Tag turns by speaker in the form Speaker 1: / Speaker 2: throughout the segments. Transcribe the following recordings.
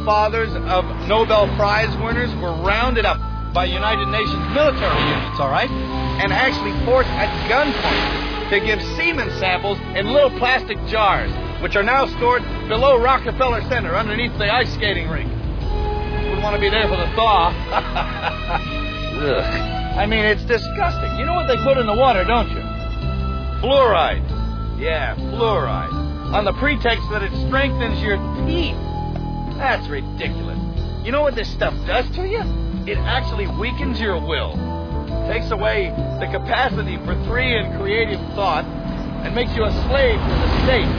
Speaker 1: fathers of Nobel Prize winners were rounded up by United Nations military units, all right, and actually forced at gunpoint to give semen samples in little plastic jars, which are now stored below Rockefeller Center underneath the ice skating rink. Wouldn't want to be there for the thaw. Ugh. I mean, it's disgusting. You know what they put in the water, don't you? Fluoride. Yeah, fluoride. On the pretext that it strengthens your teeth. That's ridiculous. You know what this stuff does to you? It actually weakens your will. Takes away the capacity for free and creative thought and makes you a slave to the state.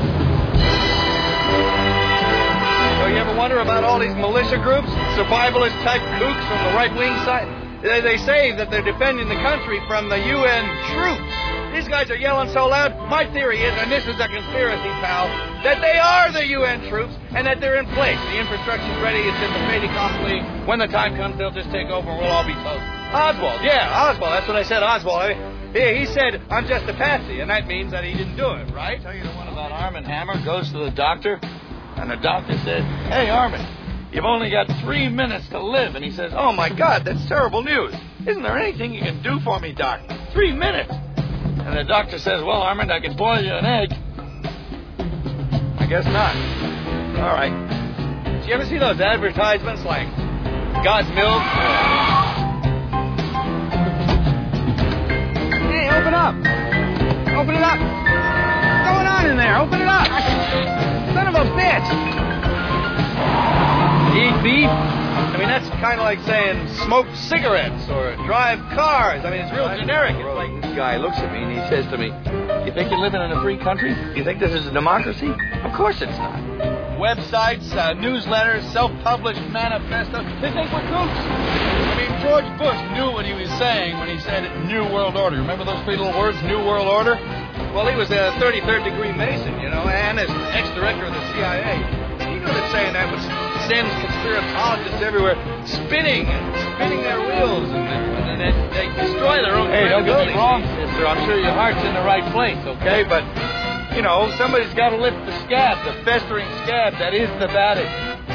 Speaker 1: So you ever wonder about all these militia groups, survivalist type kooks from the right-wing side? They say that they're defending the country from the UN troops. These guys are yelling so loud, my theory is, and this is a conspiracy, pal, that they are the UN troops and that they're in place. The infrastructure's ready, it's in the fait accompli. When the time comes, they'll just take over and we'll all be toast. Oswald, that's what I said, Oswald. He said, I'm just a patsy, and that means that he didn't do it, right? Tell you the one about Arm & Hammer goes to the doctor, and the doctor said, hey, Armin, you've only got 3 minutes to live. And he says, oh, my God, that's terrible news. Isn't there anything you can do for me, Doc? 3 minutes. And the doctor says, well, Armand, I can boil you an egg. I guess not. All right. Did you ever see those advertisements like God's Milk? Hey, open up. Open it up. What's going on in there? Open it up. Son of a bitch. Eat beef? I mean, that's kind of like saying smoke cigarettes or drive cars. I mean, it's real generic. It's like this guy looks at me and he says to me, you think you're living in a free country? You think this is a democracy? Of course it's not. Websites, newsletters, self-published manifestos, they think we're kooks. I mean, George Bush knew what he was saying when he said New World Order. Remember those three little words, New World Order? Well, he was a 33rd degree Mason, you know, and as ex-director of the CIA. He knew that saying that was sends conspiratologists everywhere spinning their wheels, and they destroy their own credibility. Hey, don't get me wrong, sister. I'm sure your heart's in the right place, okay? But, you know, somebody's got to lift the scab, the festering scab that is the Vatican.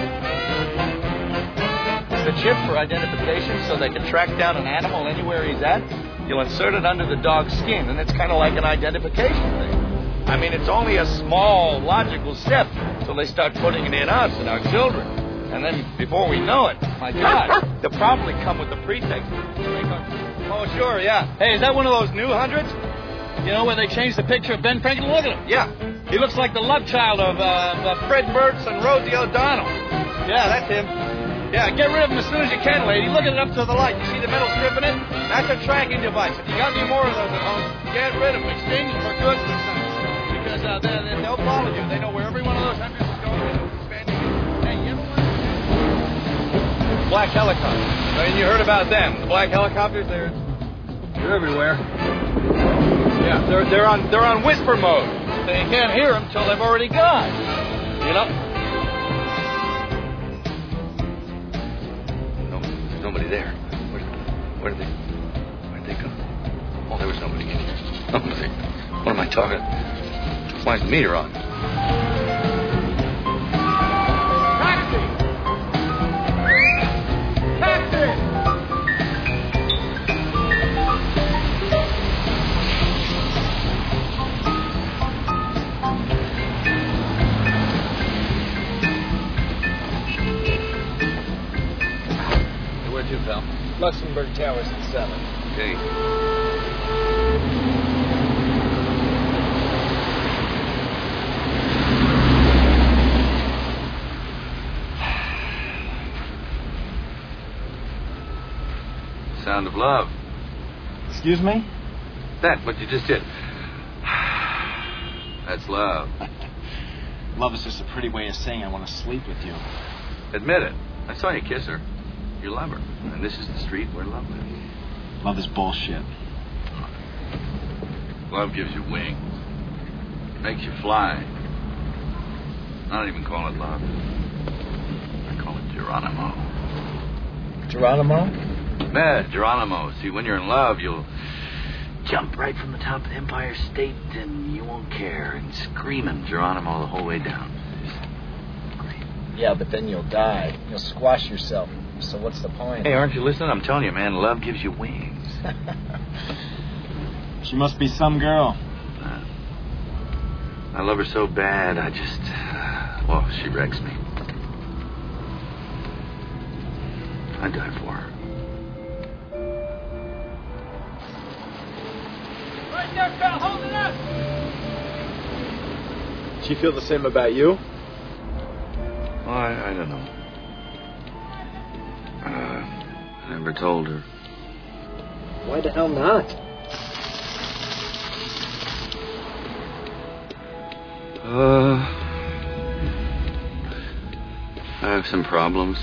Speaker 1: The chip for identification so they can track down an animal anywhere he's at, you'll insert it under the dog's skin, and it's kind of like an identification thing. I mean, it's only a small, logical step until they start putting it in us and our children. And then, before we know it, my God, they'll probably come with the pretext. Oh, sure, yeah. Hey, is that one of those new hundreds? You know, where they changed the picture of Ben Franklin? Look at him. Yeah. He looks like the love child of Fred Burtz and Rosie O'Donnell. Yeah, that's him. Yeah, get rid of him as soon as you can, lady. Look at it up to the light. You see the metal strip in it? That's a tracking device. If you got any more of those at home, get rid of them. Exchange them for goods or something. Because they'll follow you. They know where every one of those hundreds is going. They know who's spending it. Hey, you ever wonder? Black helicopters. I mean, you heard about them. The black helicopters, they're everywhere. Yeah, they're on whisper mode. So you can't hear them until they've already gone. You know? No, there's nobody there. Where'd they go? Oh, there was nobody in here. What am I talking? Why is the meter on? Taxi! Taxi! Where'd you, pal? Luxembourg Towers at 7. Okay. Sound of love.
Speaker 2: Excuse me?
Speaker 1: That, what you just did. That's love.
Speaker 2: Love is just a pretty way of saying I want to sleep with you.
Speaker 1: Admit it. I saw you kiss her. You love her. And this is the street where love lives.
Speaker 2: Love is bullshit.
Speaker 1: Love gives you wings. Makes you fly. I don't even call it love. I call it Geronimo.
Speaker 2: Geronimo?
Speaker 1: Yeah, Geronimo. See, when you're in love, you'll jump right from the top of the Empire State and you won't care. And screaming Geronimo the whole way down. Great.
Speaker 3: Yeah, but then you'll die. You'll squash yourself. So what's the point?
Speaker 1: Hey, aren't you listening? I'm telling you, man, love gives you wings.
Speaker 2: She must be some girl.
Speaker 1: I love her so bad, I just... well, she wrecks me. I'd die for her.
Speaker 4: Right there, pal, hold it up!
Speaker 2: She feel the same about you?
Speaker 1: Well, I don't know. I never told her.
Speaker 2: Why the hell not?
Speaker 1: I have some problems.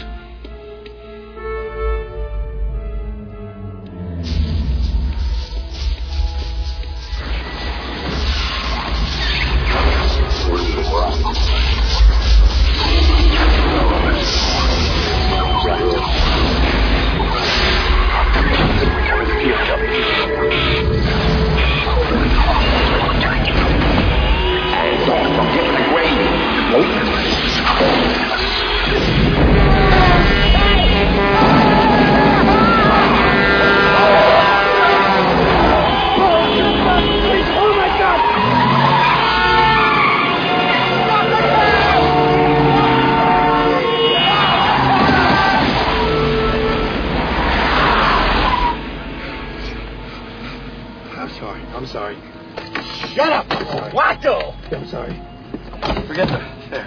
Speaker 2: I'm sorry.
Speaker 3: Shut up, Watto!
Speaker 2: I'm sorry. Forget that. There.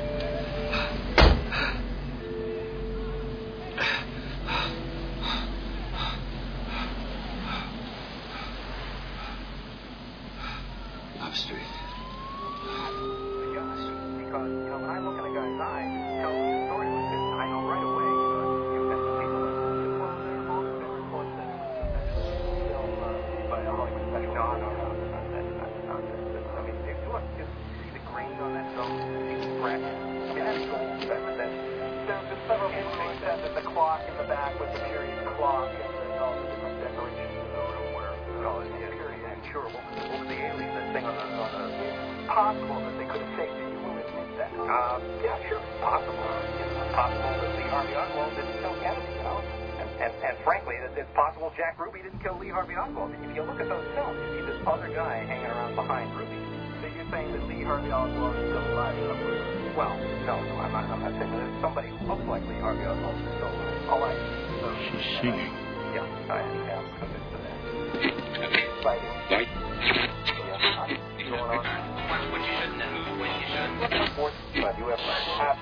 Speaker 1: Love Street.
Speaker 5: Because, when I look in a guy's eye, tells me a story like this, I know right away, you've got some people that well, they're all been reports that film by a Hollywood special. No. That's nonsense. I mean, if you look, just see the grain on that film, see the scratch. I mean, that's good. There's several images that the clock in the back with the period clock and all the different decorations in the room where the period. And sure, what was the aliens that thing on the possible that they could have faked it? You will admit that. Yeah, sure, possible. It's possible that Lee Harvey Oswald didn't kill Kennedy, you know? And frankly, it's possible Jack Ruby didn't kill Lee Harvey Oswald. If you look at those films, you see this other guy hanging around behind Ruby. So you're saying that Lee Harvey Oswald is still alive somewhere? Well, no, I'm not saying that. There's somebody who looks like Lee Harvey Oswald is still alive. All right. So,
Speaker 1: She's singing.
Speaker 5: Yeah, I am convinced of that. Lighting.
Speaker 1: Light.
Speaker 5: Yeah, going on. What you should know, when you should. Fourth, you have half.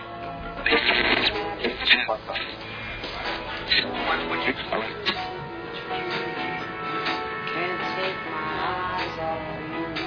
Speaker 6: Can't take my eyes off you.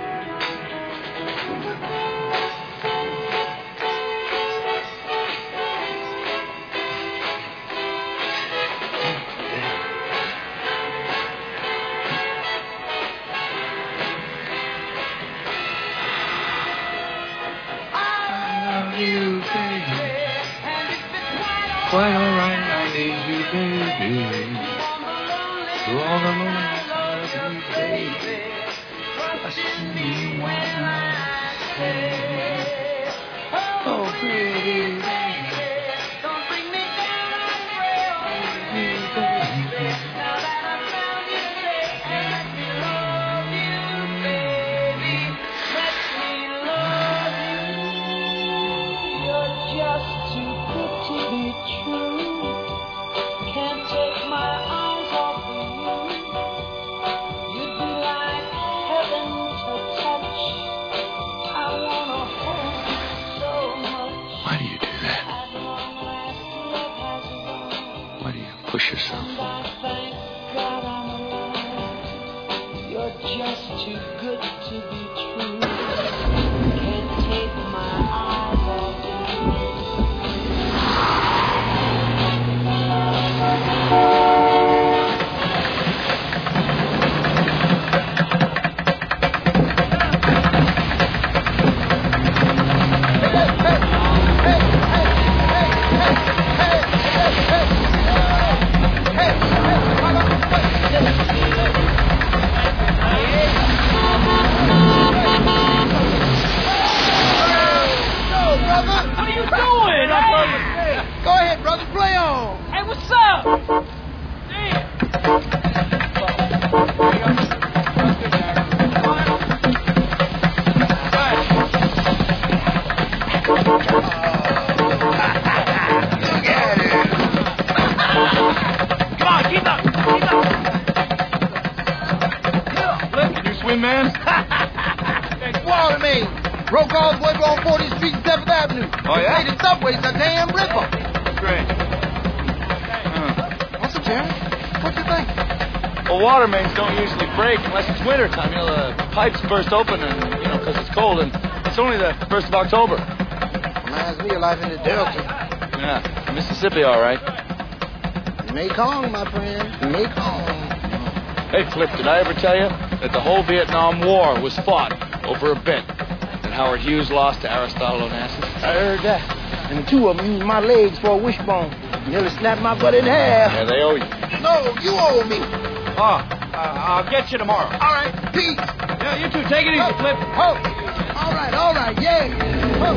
Speaker 1: Quite alright, I need you, baby. Through all the moments of you, baby. Trust me when I say, oh, pretty baby.
Speaker 6: Don't bring me down, I pray on you, baby. Now that I found you safe, let me love you, baby. Let me love you. You're just too good to be true. Can't take my eyes off you. You'd be like heaven to touch. I wanna hold you so much.
Speaker 1: Why do you do that?
Speaker 6: At long last, love has won.
Speaker 1: Why do you push yourself?
Speaker 6: And I thank God I'm alive. You're just too good to be true. Can't take my eyes off you.
Speaker 3: Hey!
Speaker 7: Broke all the way on 40th Street and 7th Avenue.
Speaker 1: Oh, yeah?
Speaker 7: Hey, the subway's a damn ripper.
Speaker 1: Great.
Speaker 7: What's up, Jerry? What you think?
Speaker 1: Well, water mains don't usually break unless it's wintertime. You know, the pipes burst open and, you know, because it's cold, and it's only the 1st of October.
Speaker 7: Reminds me of life in the Delta.
Speaker 1: Yeah, Mississippi, all right.
Speaker 7: Mekong, my friend. Mekong.
Speaker 1: Hey, Flip, did I ever tell you that the whole Vietnam War was fought over a bet that Howard Hughes lost to Aristotle Onassis?
Speaker 7: I heard that. And the two of them used my legs for a wishbone. Nearly snapped my butt in half.
Speaker 1: Yeah, they owe you.
Speaker 7: No, you owe me.
Speaker 1: I'll get you tomorrow.
Speaker 7: All right, peace.
Speaker 1: Yeah, you two, take it easy, Flip.
Speaker 7: Oh, all right, yeah. Oh.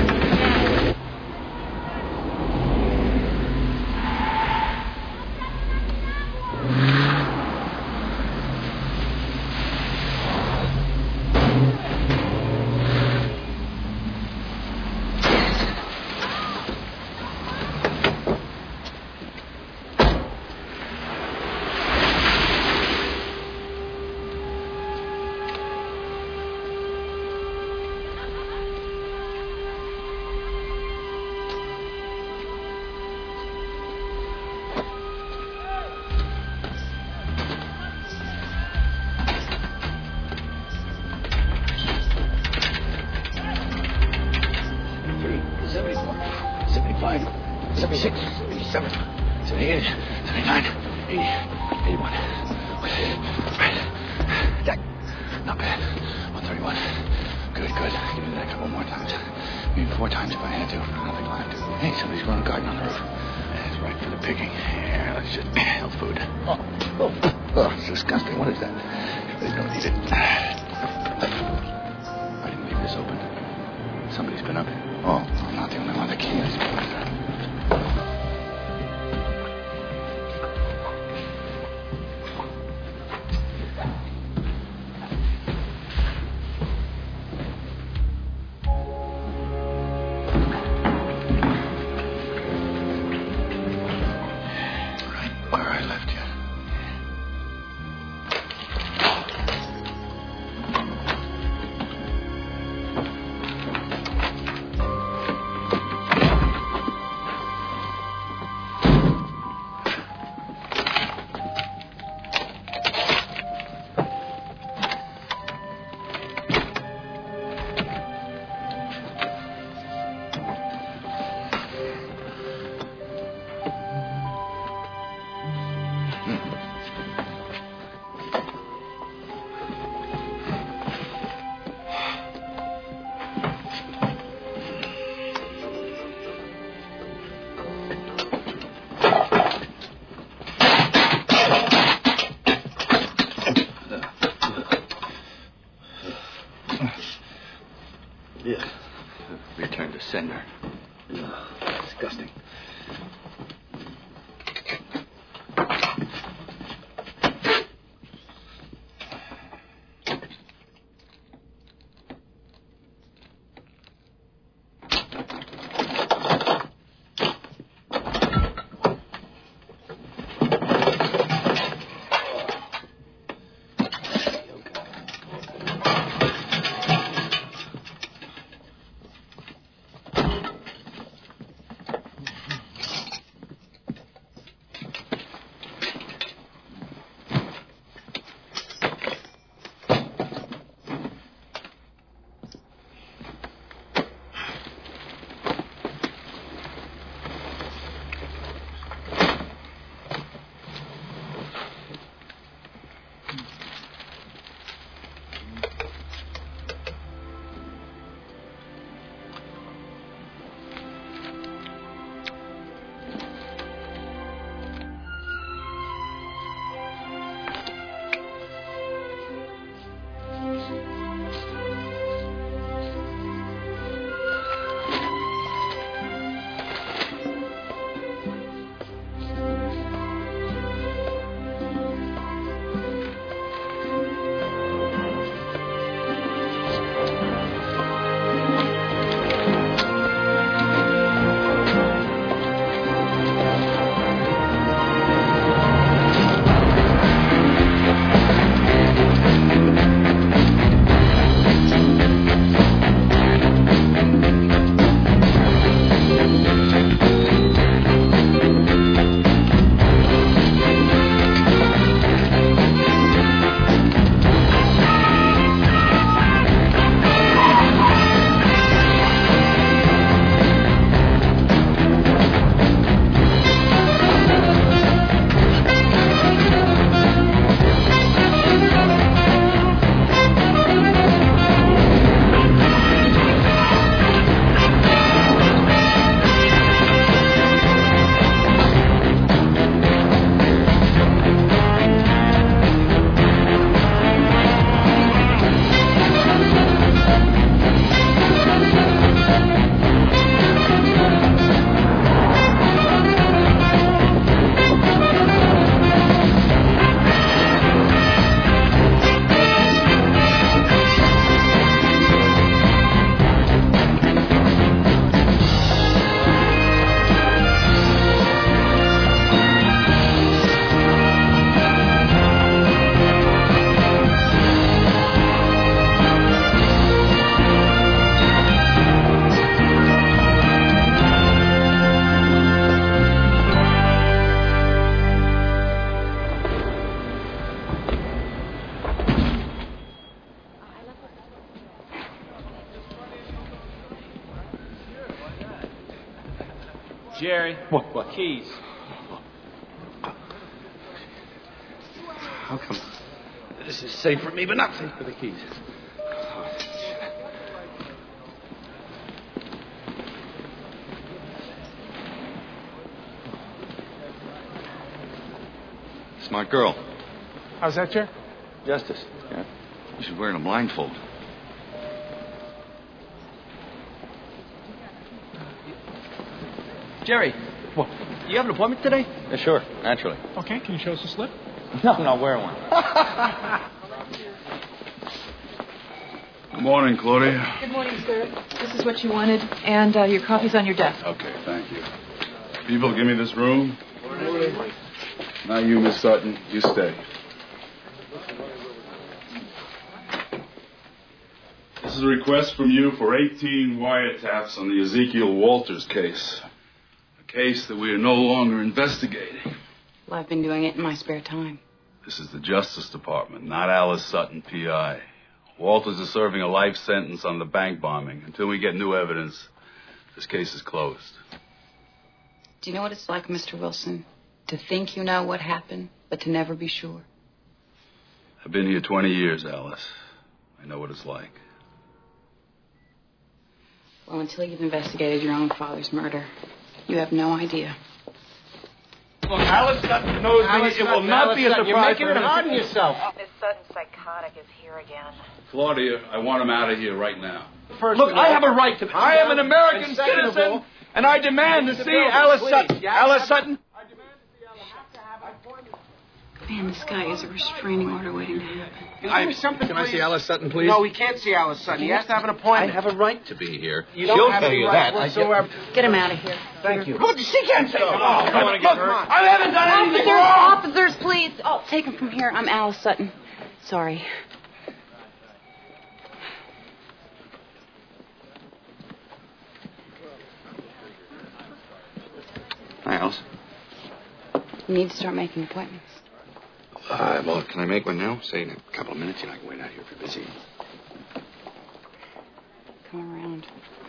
Speaker 1: Return to sender. Disgusting.
Speaker 2: Jerry.
Speaker 8: What?
Speaker 2: Keys.
Speaker 8: How come this is safe for me, but not safe for the keys? Smart girl.
Speaker 9: How's that, Jer?
Speaker 8: Justice. Yeah. She's wearing a blindfold.
Speaker 2: Jerry.
Speaker 8: What?
Speaker 2: You have an appointment today?
Speaker 8: Yeah, sure. Naturally.
Speaker 9: Okay, can you show us the slip?
Speaker 8: No, I'm not wearing one.
Speaker 10: Good morning, Claudia.
Speaker 11: Good morning, sir. This is what you wanted, and your coffee's on your desk.
Speaker 10: Okay, thank you. People, give me this room. Not you, Miss Sutton. You stay. This is a request from you for 18 wiretaps on the Ezekiel Walters case. A case that we are no longer investigating.
Speaker 11: Well, I've been doing it in my spare time.
Speaker 10: This is the Justice Department, not Alice Sutton, P.I. Walters is serving a life sentence on the bank bombing. Until we get new evidence, this case is closed.
Speaker 11: Do you know what it's like, Mr. Wilson? To think you know what happened, but to never be sure.
Speaker 10: I've been here 20 years, Alice. I know what it's like.
Speaker 11: Well, until you've investigated your own father's murder, you have no idea.
Speaker 8: Look, Alice Sutton knows me. It will not be a surprise.
Speaker 7: You're making
Speaker 8: for
Speaker 7: it
Speaker 8: her.
Speaker 7: hard on yourself.
Speaker 12: Miss Sutton's psychotic is here again.
Speaker 10: Claudia, I want him out of here right now.
Speaker 8: Look, I have a right to... I am an American
Speaker 7: And second of
Speaker 8: citizen,
Speaker 7: all,
Speaker 8: and I demand to see Alice Sutton. Alice Sutton?
Speaker 11: Man, this guy is a restraining order waiting to happen.
Speaker 7: Can
Speaker 8: I see Alice Sutton, please?
Speaker 7: No, he can't see Alice Sutton. He has to have an appointment.
Speaker 8: I have a right to be here.
Speaker 7: You don't have any right whatsoever.
Speaker 11: Get him out of here.
Speaker 7: Thank you.
Speaker 8: Look, she can't say... Oh,
Speaker 7: I don't want to get hurt.
Speaker 8: I haven't done anything wrong!
Speaker 11: Officers, please. Oh, take him from here. I'm Alice Sutton. Sorry.
Speaker 8: Hi, Alice.
Speaker 11: You need to start making appointments.
Speaker 8: Well, can I make one now? Say in a couple of minutes. You know, I can wait out here if you're busy.
Speaker 11: Come around.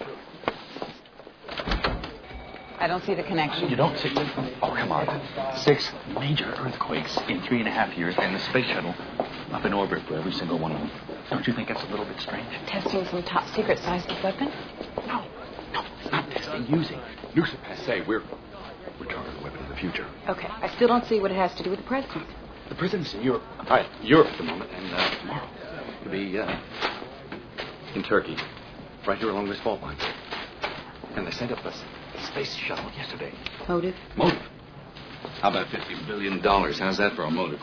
Speaker 11: I don't see the connection.
Speaker 13: You don't see? Oh, come on. 6 major earthquakes in 3.5 years, and the space shuttle up in orbit for every single one of them. Don't you think that's a little bit strange?
Speaker 11: Testing some top secret seismic weapon?
Speaker 13: No, not testing. Using. Use it passe. We're targeting the weapon of the future.
Speaker 11: Okay, I still don't see what it has to do with the president.
Speaker 13: The president's in Europe. All right, Europe at the moment, and tomorrow he'll be in Turkey, right here along this fault line. And they sent up a space shuttle yesterday.
Speaker 11: Motive?
Speaker 13: Motive? How about $50 billion? How's that for a motive?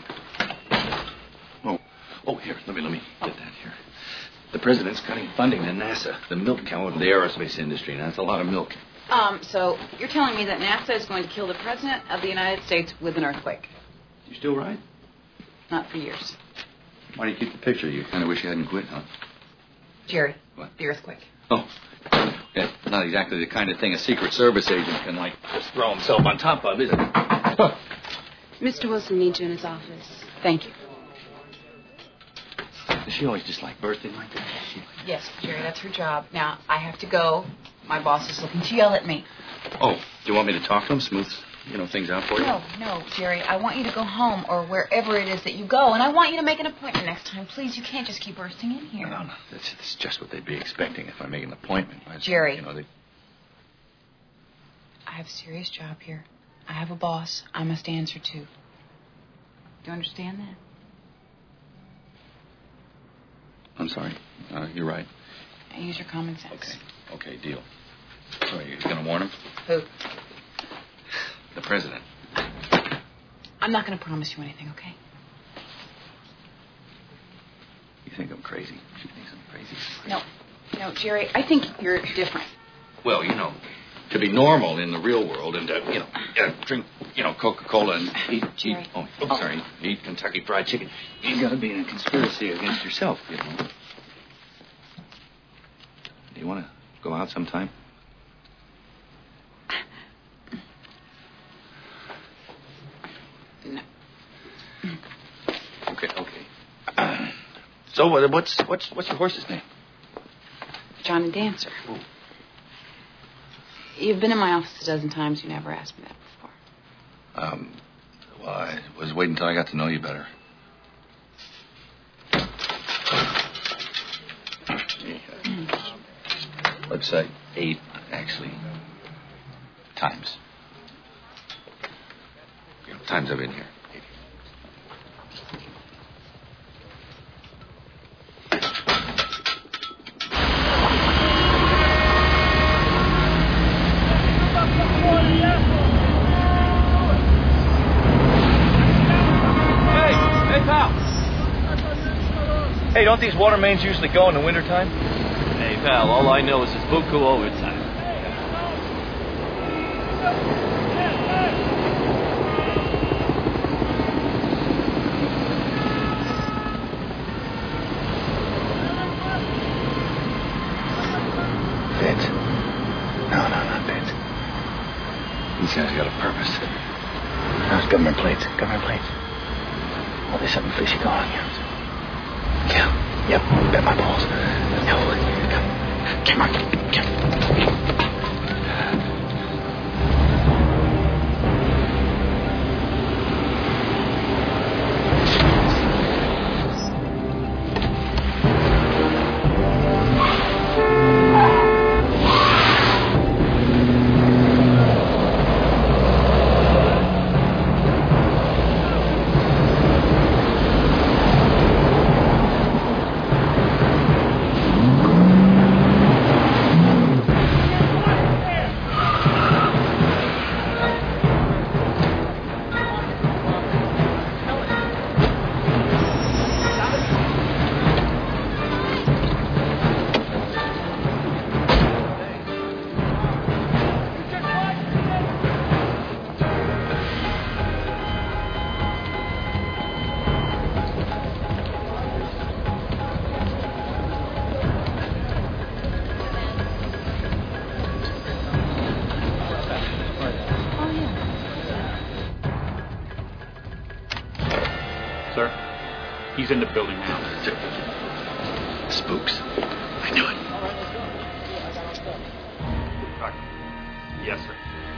Speaker 13: Oh, here, let me get that here. The president's cutting funding to NASA, the milk cow of the aerospace industry, and that's a lot of milk.
Speaker 11: So you're telling me that NASA is going to kill the president of the United States with an earthquake?
Speaker 13: You still right?
Speaker 11: Not for years.
Speaker 13: Why do you keep the picture? You kind of wish you hadn't quit, huh?
Speaker 11: Jerry.
Speaker 13: What?
Speaker 11: The earthquake.
Speaker 13: Oh, yeah, not exactly the kind of thing a Secret Service agent can, just throw himself on top of, is it?
Speaker 11: Mr. Wilson needs you in his office. Thank you.
Speaker 13: Does she always just like bursting like that?
Speaker 11: Yes, Jerry, that's her job. Now, I have to go. My boss is looking to yell at me.
Speaker 13: Oh, do you want me to talk to him, smooth, things out for you?
Speaker 11: No, Jerry. I want you to go home or wherever it is that you go, and I want you to make an appointment next time. Please, you can't just keep bursting in here.
Speaker 13: No. That's just what they'd be expecting if I make an appointment.
Speaker 11: Jerry. I have a serious job here. I have a boss I must answer to. Do you understand that?
Speaker 13: I'm sorry. You're right.
Speaker 11: Now use your common sense.
Speaker 13: Okay, deal. So you're going to warn him?
Speaker 11: Who?
Speaker 13: The president.
Speaker 11: I'm not going to promise you anything, okay?
Speaker 13: You think I'm crazy? She thinks I'm crazy.
Speaker 11: No, Jerry, I think you're different.
Speaker 13: Well, to be normal in the real world and to, drink, Coca-Cola and eat eat Kentucky Fried Chicken, you got to be in a conspiracy against yourself, Do you want to go out sometime?
Speaker 11: No.
Speaker 13: Okay. So what's your horse's name?
Speaker 11: John and Dancer.
Speaker 13: Ooh.
Speaker 11: You've been in my office a dozen times. You never asked me that before.
Speaker 8: Well, I was waiting until I got to know you better. Let's say 8, actually. Times. You know, times I've been here. 8.
Speaker 1: Hey, pal. Hey, don't these water mains usually go in the wintertime?
Speaker 14: Hey, pal, all I know is it's buku overtime.
Speaker 8: Vince. No, not Vince. These guys got a purpose.
Speaker 7: No, it's government plates. Government plates. Oh, there's something fishy going on here. Yeah. Yep. Bet my balls. Let's go. Come on.
Speaker 9: Sir, he's in the building now.
Speaker 8: Spooks. I knew it.
Speaker 9: Yes, sir.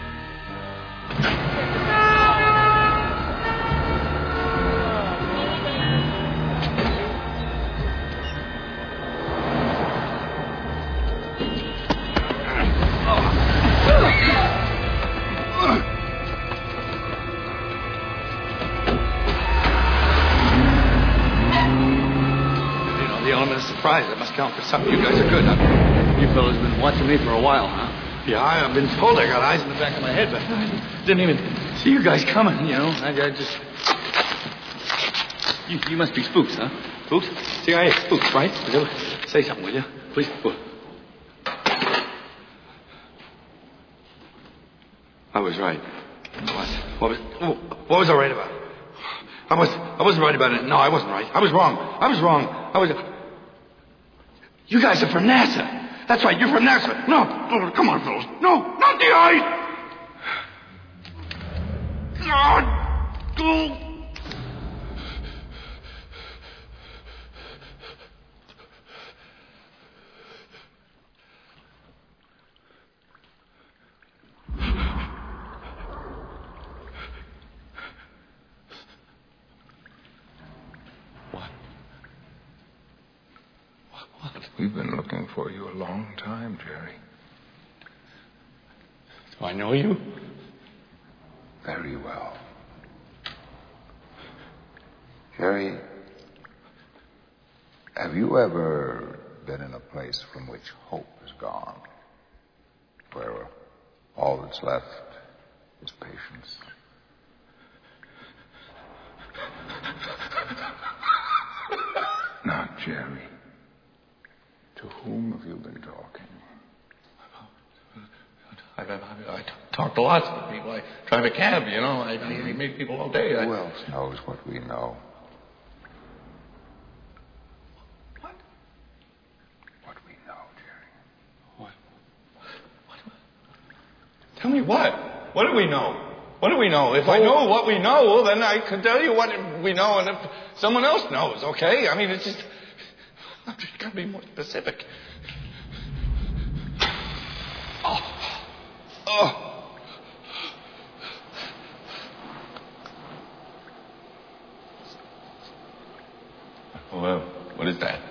Speaker 8: The element of surprise. That must count for something. You guys are good, huh?
Speaker 13: You fellas been watching me for a while, huh?
Speaker 8: Yeah, I've been told I got eyes in the back of my head, but I didn't even see you guys coming, you know. I just...
Speaker 13: You must be spooks, huh?
Speaker 8: Spooks? CIA spooks, right? Say something, will you? Please. I was right. What was I right about? I wasn't right about it. No, I wasn't right. I was wrong. You guys are from NASA. That's right, you're from NASA. No, come on, fellas. No, not the eye. God.
Speaker 15: We've been looking for you a long time, Jerry.
Speaker 8: Do I know you?
Speaker 15: Very well. Jerry, have you ever been in a place from which hope is gone? Where all that's left is patience? Not Jerry. To whom have you been talking?
Speaker 8: I talk to lots of people. I drive a cab, you know. I meet people all day.
Speaker 15: Who else knows what we know?
Speaker 8: What?
Speaker 15: What we know, Jerry.
Speaker 8: What? Tell me what? What do we know? What do we know? If I know what we know, well, then I can tell you what we know, and if someone else knows, okay? I mean, it's just... I'm just got to be more specific. Oh. Oh. Well, what is that?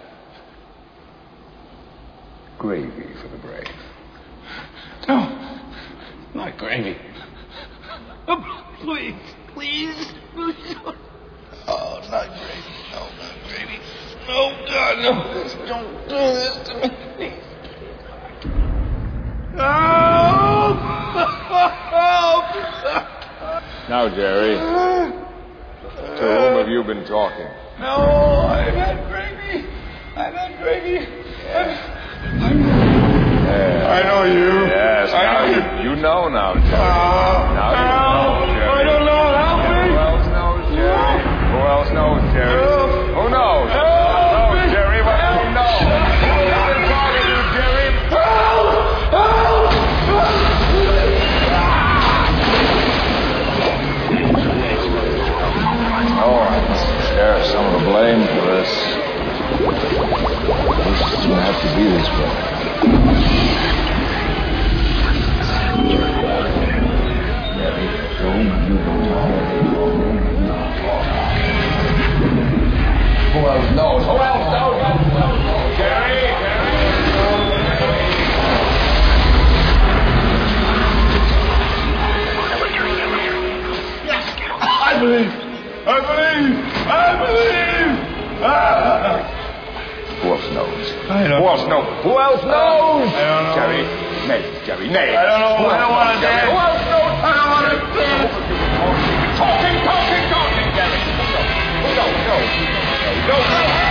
Speaker 15: Gravy for the brave.
Speaker 8: No, not gravy.
Speaker 6: Oh, please, please.
Speaker 8: Oh, not gravy. No, not gravy. No, God, no. Don't do this to me.
Speaker 6: Help!
Speaker 15: Now, Jerry, to whom have you been talking?
Speaker 8: No, I've had gravy. I've had gravy. I know you.
Speaker 15: Yes, now you know now, Jerry. Now you know, Jerry.
Speaker 8: I don't know. Help me.
Speaker 15: Who else knows, Jerry? Who else knows, Jerry? Who knows? Who knows, Jerry? What do you know? I've been talking to you, Jerry. Oh, I must share some of the blame for this. This doesn't have to be this way. Who else knows? Who else knows? Jerry!
Speaker 8: I believe.
Speaker 15: Who else knows?
Speaker 8: I don't
Speaker 15: Who else knows? Who else knows?
Speaker 8: I don't know.
Speaker 15: Jerry, Nate, Jerry, Nate.
Speaker 8: I don't know.
Speaker 15: Who
Speaker 8: I don't
Speaker 15: else
Speaker 8: want
Speaker 15: knows,
Speaker 8: to
Speaker 15: Jerry?
Speaker 8: dance.
Speaker 15: Who else knows?
Speaker 8: I don't want to dance.
Speaker 15: Talking, Jerry. Who knows?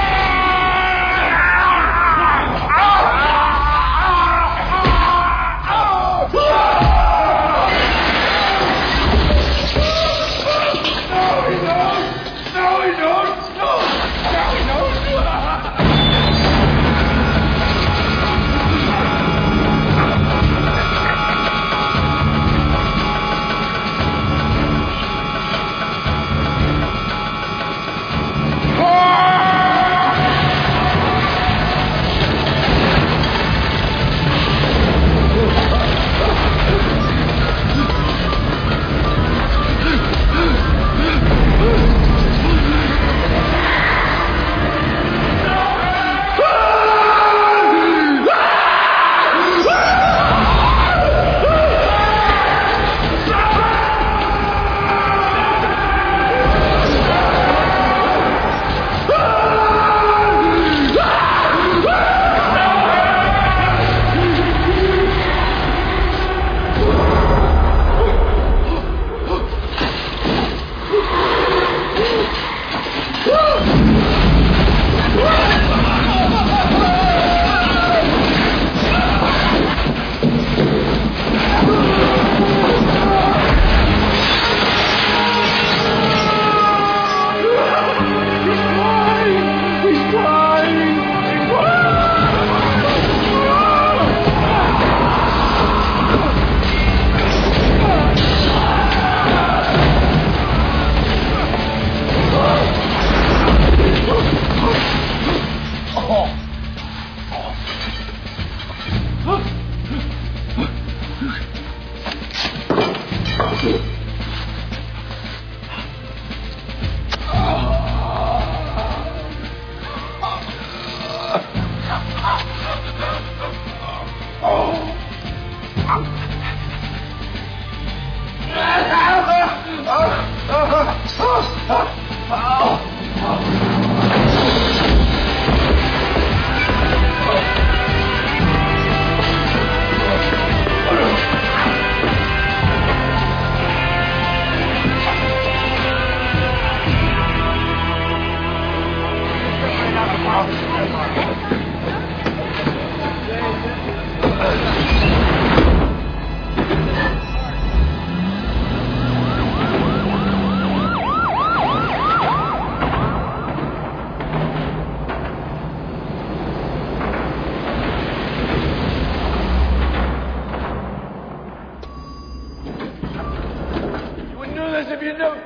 Speaker 6: If you knew.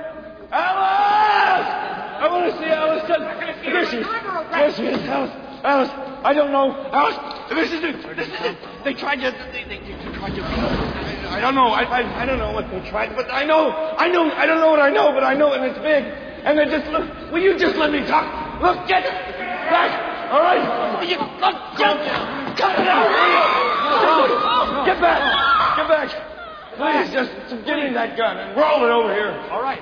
Speaker 6: Alice! I want to see Alice. There she is. Alice, I don't know. Alice!
Speaker 8: This is it. They tried to. I don't know. I don't know what they tried, but I know. I don't know what I know, but I know, and it's big. And they just look. Will you just let me talk? Look, get back. All right. Will you look? Cut it out. Get back. Get back. Please, just give me that gun and roll it over here.
Speaker 13: All right.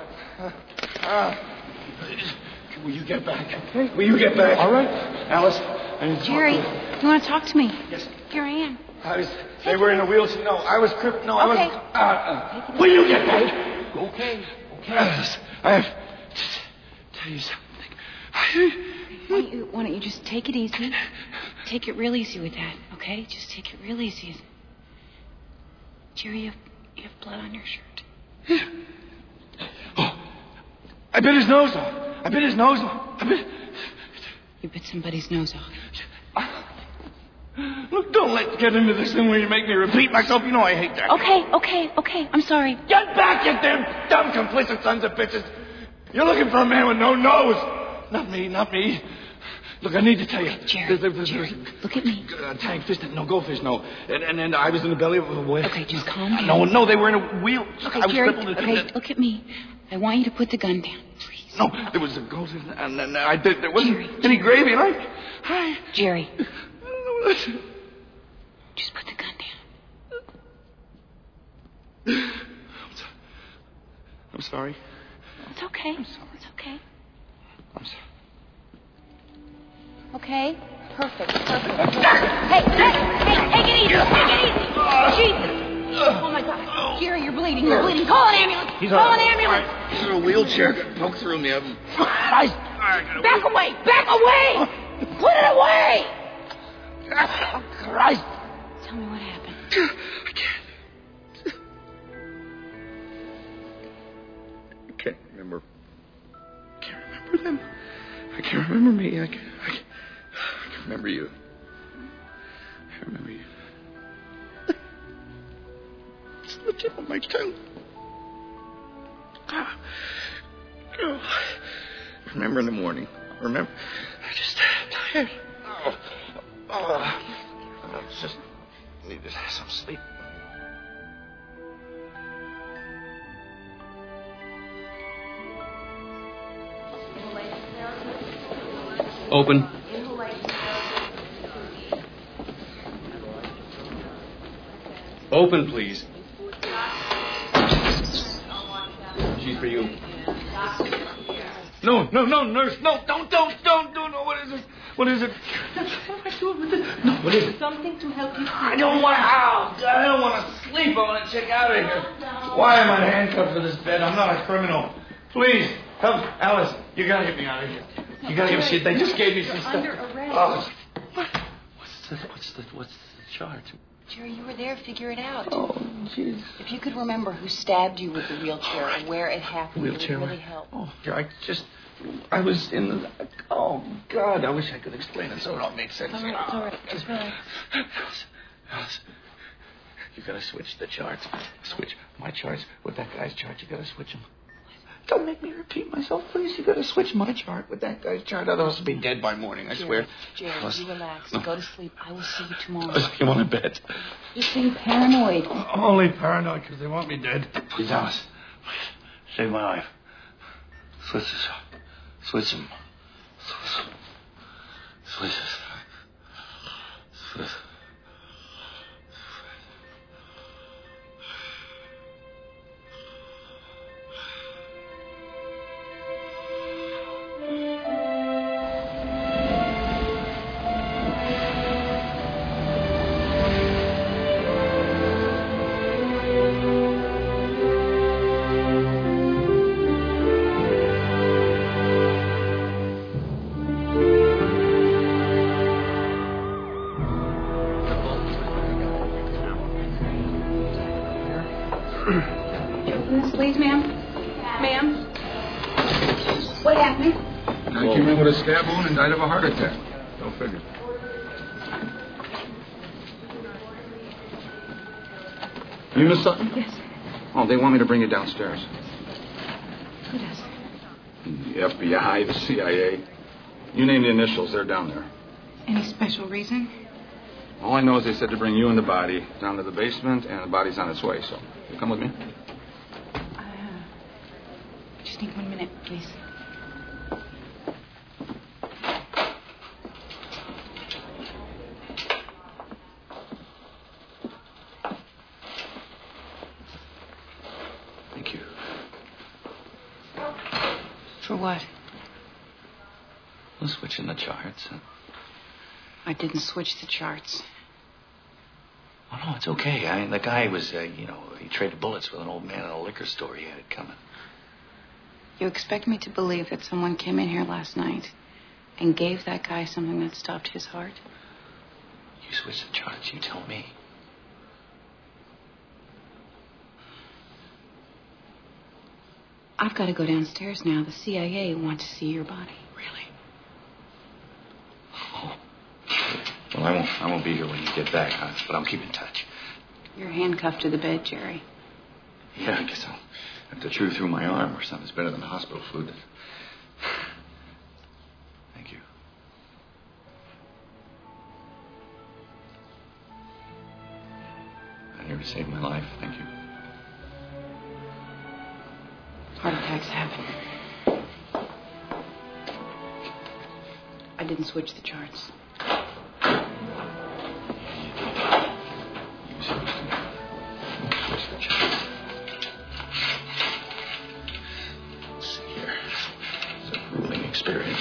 Speaker 8: Will you get back? Will you get back? All right. Alice, I need to
Speaker 11: Jerry,
Speaker 8: talk to you.
Speaker 11: you want to talk to me?
Speaker 8: Yes.
Speaker 11: Here I am.
Speaker 8: They were in a wheelchair. No, I was crippled. No,
Speaker 11: Okay.
Speaker 8: I was. Will you get back?
Speaker 13: Okay.
Speaker 8: I have to tell you something.
Speaker 11: Why don't you just take it easy? Take it real easy with that, okay? Just take it real easy. Jerry, you have blood on your shirt.
Speaker 8: Oh, I bit his nose off.
Speaker 11: You bit somebody's nose off.
Speaker 8: Look, don't get into this thing where you make me repeat myself. You know I hate that.
Speaker 11: Okay. I'm sorry.
Speaker 8: Get back, you damn dumb, complicit sons of bitches. You're looking for a man with no nose. Not me. Look, I need to tell you.
Speaker 11: Jerry, look at me.
Speaker 8: Tank fisted, no goldfish, no. And I was in the belly of a whale.
Speaker 11: Okay, just calm down.
Speaker 8: No, they were in a wheel.
Speaker 11: Okay,
Speaker 8: I was
Speaker 11: Jerry,
Speaker 8: crippled.
Speaker 11: okay, look at me. I want you to put the gun down, please.
Speaker 8: No, there was a gold and I did. There wasn't any gravy, right? Hi.
Speaker 11: Jerry.
Speaker 8: I don't know what
Speaker 11: Just put the gun down.
Speaker 8: I'm sorry.
Speaker 11: It's okay.
Speaker 8: I'm sorry.
Speaker 11: It's okay.
Speaker 8: I'm sorry.
Speaker 11: Okay? Perfect. Hey, get easy. Jesus. Oh, my God. Jerry, you're bleeding. Call an ambulance. Call an ambulance.
Speaker 8: He's in a wheelchair. Got poked through me.
Speaker 11: Back away. Put it away.
Speaker 8: Christ.
Speaker 11: Tell me what happened.
Speaker 8: I can't remember them. I can't remember me. I can remember you. I remember you. It's on the tip of my tongue. Remember in the morning. I just tired. I just needed some sleep.
Speaker 13: Open. Open, please. She's for you.
Speaker 8: No, nurse. No, don't. No, what is it? No, what is it?
Speaker 16: Something to help you sleep.
Speaker 8: I don't want to sleep. I want to check out of here. Why am I handcuffed to this bed? I'm not a criminal. Please, help. Alice, you got to get me out of here. You got to get me. They just gave me some stuff.
Speaker 16: Under arrest.
Speaker 8: Oh.
Speaker 13: What's the charge?
Speaker 11: Jerry, you were there. Figure it out.
Speaker 8: Oh, jeez.
Speaker 11: If you could remember who stabbed you with the wheelchair and where it happened, it would really help.
Speaker 8: Oh, I was in the... Oh, God, I wish I could explain it so it all makes sense.
Speaker 11: It's all right. Just relax.
Speaker 8: Alice, you got to switch the charts. Switch my charts with that guy's chart. You got to switch them. Don't make me repeat myself, please. You got to switch my chart with that guy's chart. Otherwise, I'll be dead by morning, I swear.
Speaker 11: Jerry, you relax.
Speaker 8: No.
Speaker 11: Go to sleep. I will see you tomorrow.
Speaker 8: You want to bet?
Speaker 11: You're being paranoid.
Speaker 8: I'm only paranoid because they want me dead. Please, Alice. Please, save my life. Switch this up. Switch them. Switch this. Switch.
Speaker 11: Please, ma'am. Ma'am. What happened?
Speaker 15: I came in with a stab wound and died of a heart attack. Go figure. You Miss Sutton?
Speaker 11: Yes.
Speaker 15: Oh, they want me to bring you downstairs.
Speaker 11: Who does?
Speaker 15: The FBI, the CIA. You name the initials, they're down there.
Speaker 11: Any special reason?
Speaker 16: All I know is they said to bring you and the body down to the basement, and the body's on its way, so you come with me?
Speaker 11: Just need 1 minute, please.
Speaker 7: Thank you.
Speaker 11: For what?
Speaker 7: I'm switching the charts.
Speaker 11: I didn't switch the charts.
Speaker 7: Oh, no, it's okay. I mean, the guy was, he traded bullets with an old man in a liquor store. He had it coming.
Speaker 11: You expect me to believe that someone came in here last night and gave that guy something that stopped his heart?
Speaker 7: You switch the charts, you tell me.
Speaker 11: I've got to go downstairs now. The CIA want to see your body.
Speaker 7: Really? Oh. Well, I won't be here when you get back, but I'll keep in touch.
Speaker 11: You're handcuffed to the bed, Jerry.
Speaker 7: Yeah, I guess I'll have to chew through my arm or something. It's better than hospital food. Thank you. I nearly saved my life. Thank you.
Speaker 11: Heart attacks happen. I didn't switch the charts.
Speaker 7: You switch the charts. Let's see here. It's a grueling experience.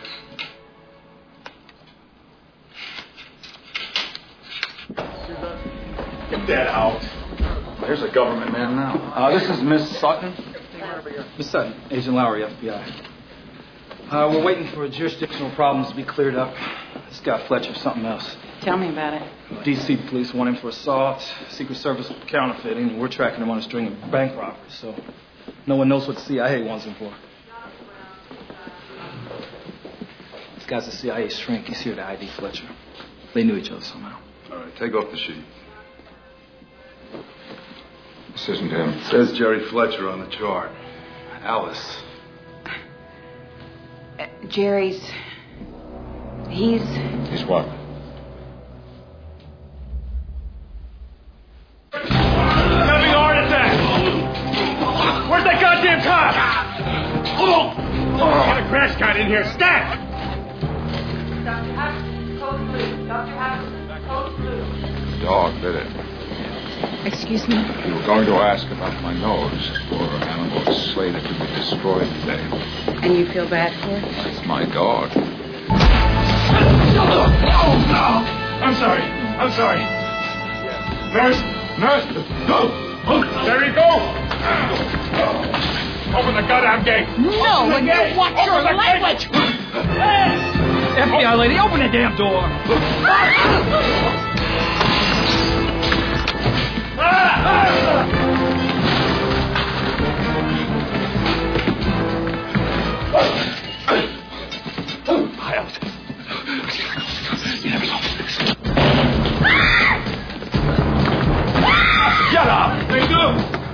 Speaker 16: Get that out. There's a government man now. This is Miss Sutton.
Speaker 3: Miss Sutton, Agent Lowry, FBI. We're waiting for jurisdictional problems to be cleared up. This guy Fletcher's something else.
Speaker 11: Tell me about it.
Speaker 3: D.C. police want him for assault, Secret Service counterfeiting, and we're tracking him on a string of bank robberies, so no one knows what the CIA wants him for. This guy's a CIA shrink. He's here to ID Fletcher. They knew each other somehow.
Speaker 10: All right, take off the sheet.
Speaker 15: This isn't him.
Speaker 10: It says Jerry Fletcher on the chart. Alice.
Speaker 11: Jerry's... He's
Speaker 15: what?
Speaker 8: Having a heart attack! Where's that goddamn cop? Got a crash got in here. Stat!
Speaker 6: Dr. Hack, code blue. Dr. Hack, code blue.
Speaker 15: The dog did it.
Speaker 11: Excuse me?
Speaker 15: You were going to ask about my nose for animals slated to be destroyed today.
Speaker 11: And you feel bad for it?
Speaker 15: It's my dog.
Speaker 8: I'm sorry. Nurse, go! There you go! Open the goddamn gate!
Speaker 6: No, and you watch your language!
Speaker 3: FBI lady, open the damn door!
Speaker 7: Miles. You never saw this.
Speaker 8: Shut up! They do!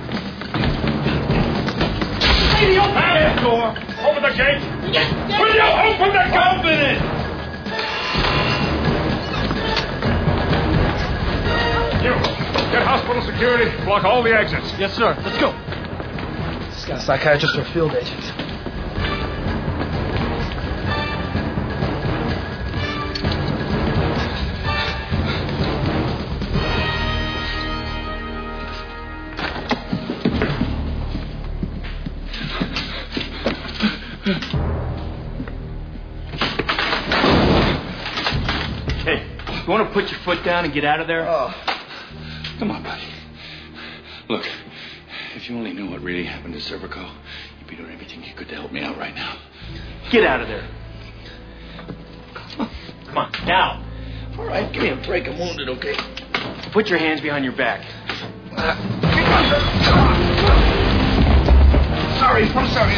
Speaker 8: Lady, open that door! Open the gate! Will you open the gate? Open it! You, get hospital security, block all the exits.
Speaker 3: Yes, sir. Let's go. This guy's psychiatrist or field agent.
Speaker 8: Hey, you want to put your foot down and get out of there?
Speaker 7: Come on, buddy. Look, if you only knew what really happened to Serpico, you'd be doing everything you could to help me out right now.
Speaker 8: Get out of there. Come on, now.
Speaker 7: All right, give me a break. I'm wounded, okay?
Speaker 8: Put your hands behind your back.
Speaker 15: I'm sorry.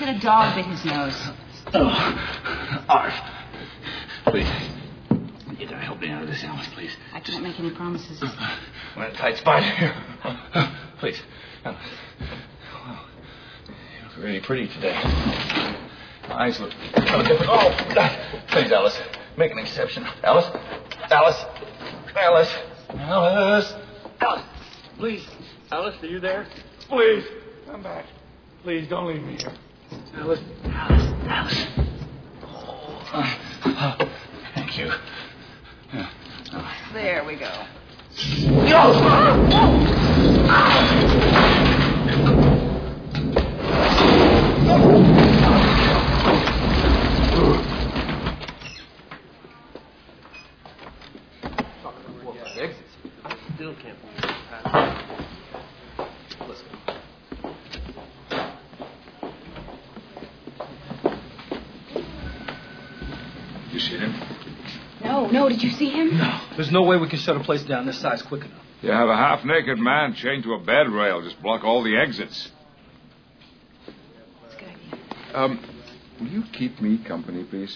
Speaker 11: said a dog bit his nose.
Speaker 7: Oh, Arf. Please. You gotta help me out of this, Alice, please.
Speaker 11: I can't make any promises.
Speaker 7: I'm in a tight spot here. Please. Alice. Wow. You look really pretty today. My eyes look so different. Oh, God. Please, Alice. Make an exception. Alice. Alice. Alice. Alice. Alice. Please. Alice, are you there?
Speaker 8: Please, come back. Please, don't leave me here.
Speaker 7: Alice. Alice. Alice. Oh, thank you. Yeah.
Speaker 11: There we go.
Speaker 14: Still can't believe it.
Speaker 3: Let's go.
Speaker 15: You seen him?
Speaker 11: No, did you see him?
Speaker 3: No. There's no way we can shut a place down this size quick enough.
Speaker 17: You have a half-naked man chained to a bed rail. Just block all the exits.
Speaker 11: That's a good idea.
Speaker 17: Will you keep me company, please?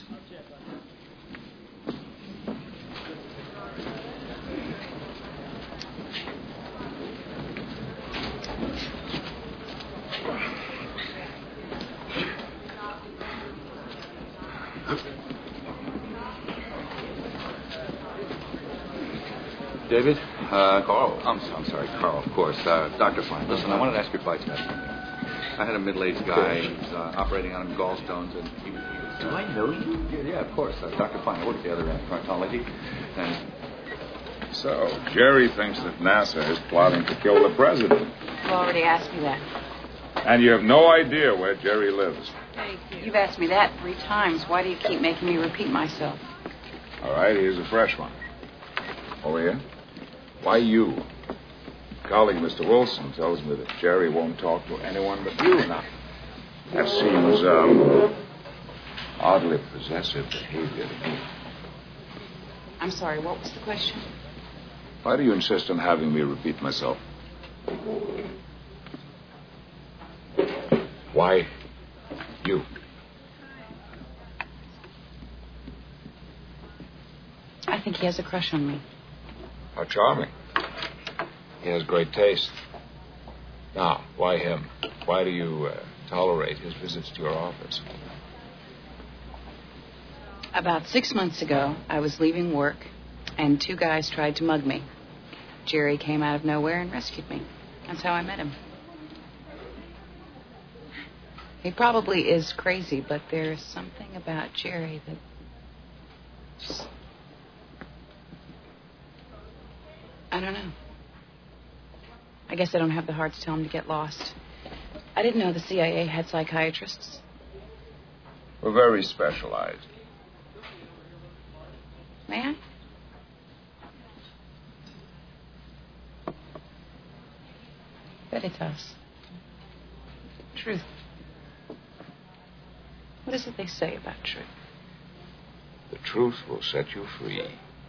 Speaker 13: David? Carl. I'm sorry, Carl, of course. Dr. Fine. Listen, I wanted to ask your advice about something. I had a middle-aged guy who was operating on gallstones, and he was...
Speaker 14: Do I know you?
Speaker 13: Yeah, of course. Dr. Fine. I work at the other end, cardiology. And...
Speaker 17: So, Jerry thinks that NASA is plotting to kill the president.
Speaker 11: I've already asked you that.
Speaker 17: And you have no idea where Jerry lives.
Speaker 11: You've asked me that 3 times. Why do you keep making me repeat myself?
Speaker 17: All right, here's a fresh one. Oh, yeah? Why you? Colleague Mr. Wilson tells me that Jerry won't talk to anyone but you now. That seems, oddly possessive behavior to me.
Speaker 11: I'm sorry, what was the question?
Speaker 17: Why do you insist on having me repeat myself? Why you?
Speaker 11: I think he has a crush on me.
Speaker 17: How charming. He has great taste. Now, why him? Why do you tolerate his visits to your office?
Speaker 11: About 6 months ago, I was leaving work, and 2 guys tried to mug me. Jerry came out of nowhere and rescued me. That's how I met him. He probably is crazy, but there's something about Jerry that just... I don't know. I guess I don't have the heart to tell him to get lost. I didn't know the CIA had psychiatrists.
Speaker 17: We're very specialized.
Speaker 11: May I? Veritas. Truth. What is it they say about truth?
Speaker 17: The truth will set you free.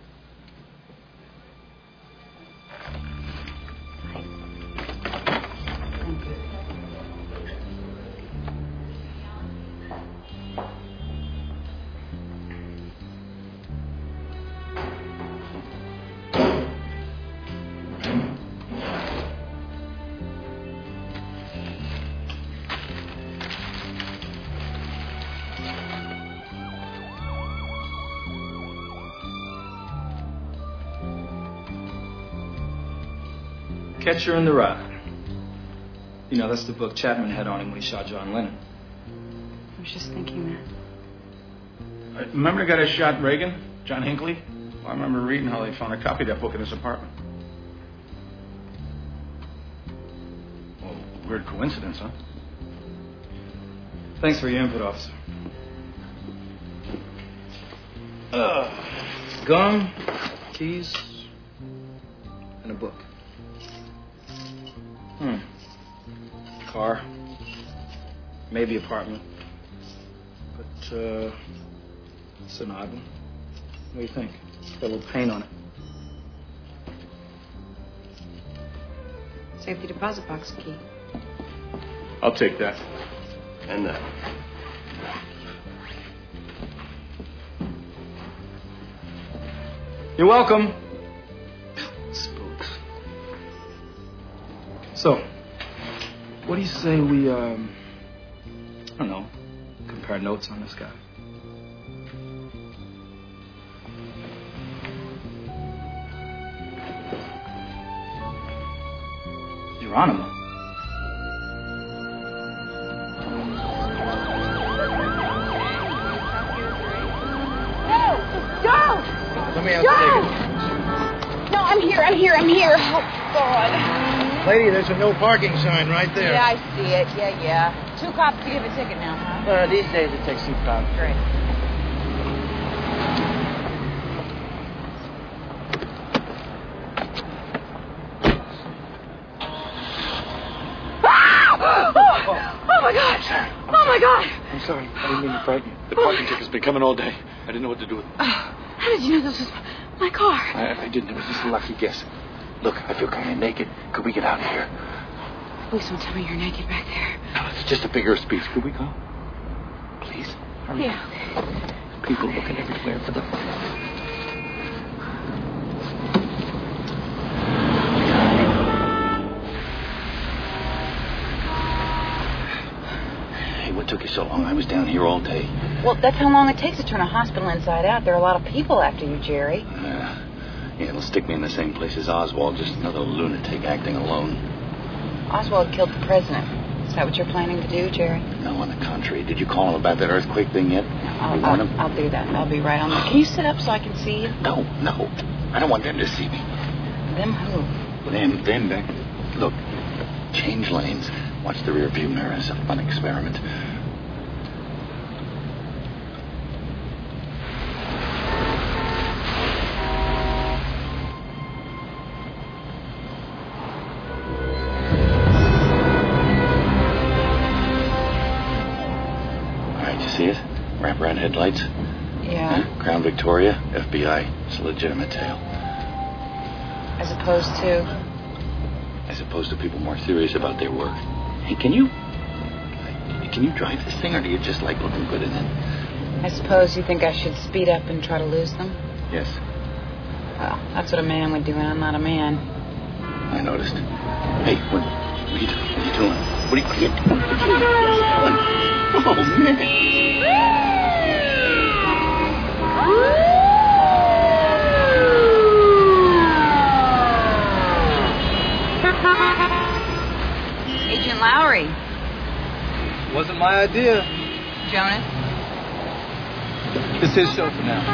Speaker 3: Catcher in the Rye. You know, that's the book Chapman had on him when he shot John Lennon.
Speaker 11: I was just thinking that.
Speaker 16: Remember the guy that shot Reagan? John Hinckley? Well, I remember reading how they found a copy of that book in his apartment. Well, weird coincidence, huh?
Speaker 3: Thanks for your input, officer. Gum, keys, and a book. Car. Maybe apartment. But, it's an odd one. What do you think? Got a little paint on it.
Speaker 11: Safety deposit box key.
Speaker 16: I'll take that.
Speaker 18: And
Speaker 3: You're welcome. Spooks. So, what do you say we, I don't know, compare notes on this guy? Geronimo.
Speaker 11: Go!
Speaker 3: Let me have
Speaker 11: Go!
Speaker 3: a ticket.
Speaker 11: No, I'm here. Oh, God.
Speaker 3: Lady, there's a no parking sign right there.
Speaker 11: Yeah, I see it. Yeah. 2 cops to give a ticket now, huh?
Speaker 3: These days it takes 2 cops.
Speaker 11: Great. Oh, my God. Oh, my God.
Speaker 13: I'm sorry. I didn't mean to frighten you. The parking ticket's been coming all day. I didn't know what to do with it.
Speaker 11: How did you know this was my car?
Speaker 13: I didn't. It was just a lucky guess. Look, I feel kind of naked. Could we get out of here?
Speaker 11: Please don't tell me you're naked back there.
Speaker 13: No, it's just a figure of speech. Could we go? Please? Hurry.
Speaker 11: Yeah.
Speaker 13: People looking everywhere for the... Hey, what took you so long? I was down here all day.
Speaker 11: Well, that's how long it takes to turn a hospital inside out. There are a lot of people after you, Jerry.
Speaker 13: Yeah, it'll stick me in the same place as Oswald, just another lunatic acting alone.
Speaker 11: Oswald killed the president. Is that what you're planning to do, Jerry?
Speaker 13: No, on the contrary. Did you call him about that earthquake thing yet?
Speaker 11: I'll do that. I'll be right on there. Can you sit up so I can see you?
Speaker 13: No. I don't want them to see me.
Speaker 11: Them who?
Speaker 13: Them back. Look, change lanes. Watch the rear view mirror. It's a fun experiment. See it? Wraparound headlights?
Speaker 11: Yeah.
Speaker 13: Crown Victoria, FBI. It's a legitimate tale.
Speaker 11: As opposed to
Speaker 13: people more serious about their work. Hey, can you drive this thing, or do you just like looking good in it?
Speaker 11: I suppose you think I should speed up and try to lose them?
Speaker 13: Yes.
Speaker 11: Well, that's what a man would do, and I'm not a man.
Speaker 13: I noticed. Hey, what are you doing? What are you doing? Oh, man.
Speaker 11: Agent Lowry.
Speaker 3: Wasn't my idea.
Speaker 11: Jonas?
Speaker 3: It's his show for now.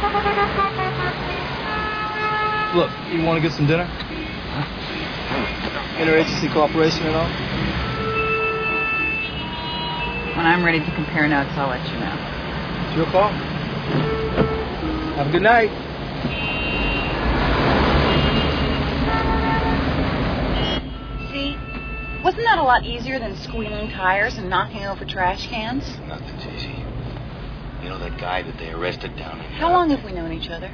Speaker 3: Look, you want to get some dinner? Interagency cooperation at all?
Speaker 11: When I'm ready to compare notes, I'll let you know.
Speaker 3: It's your call. Have a good night.
Speaker 11: See? Wasn't that a lot easier than squealing tires and knocking over trash cans?
Speaker 13: Nothing's easy. You know that guy that they arrested down in...
Speaker 11: How long have we known each other?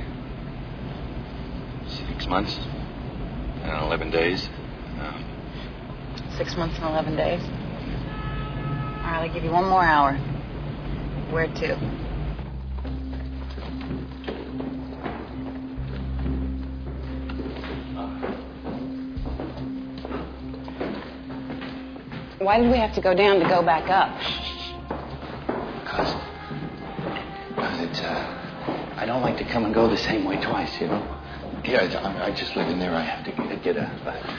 Speaker 13: 6 months. 11 days.
Speaker 11: 6 months and 11 days. All right, I'll give you 1 more hour. Where to? Why did we have to go down to go back up?
Speaker 13: Because it's, I don't like to come and go the same way twice, you know? Yeah, I just live in there. I have to get a...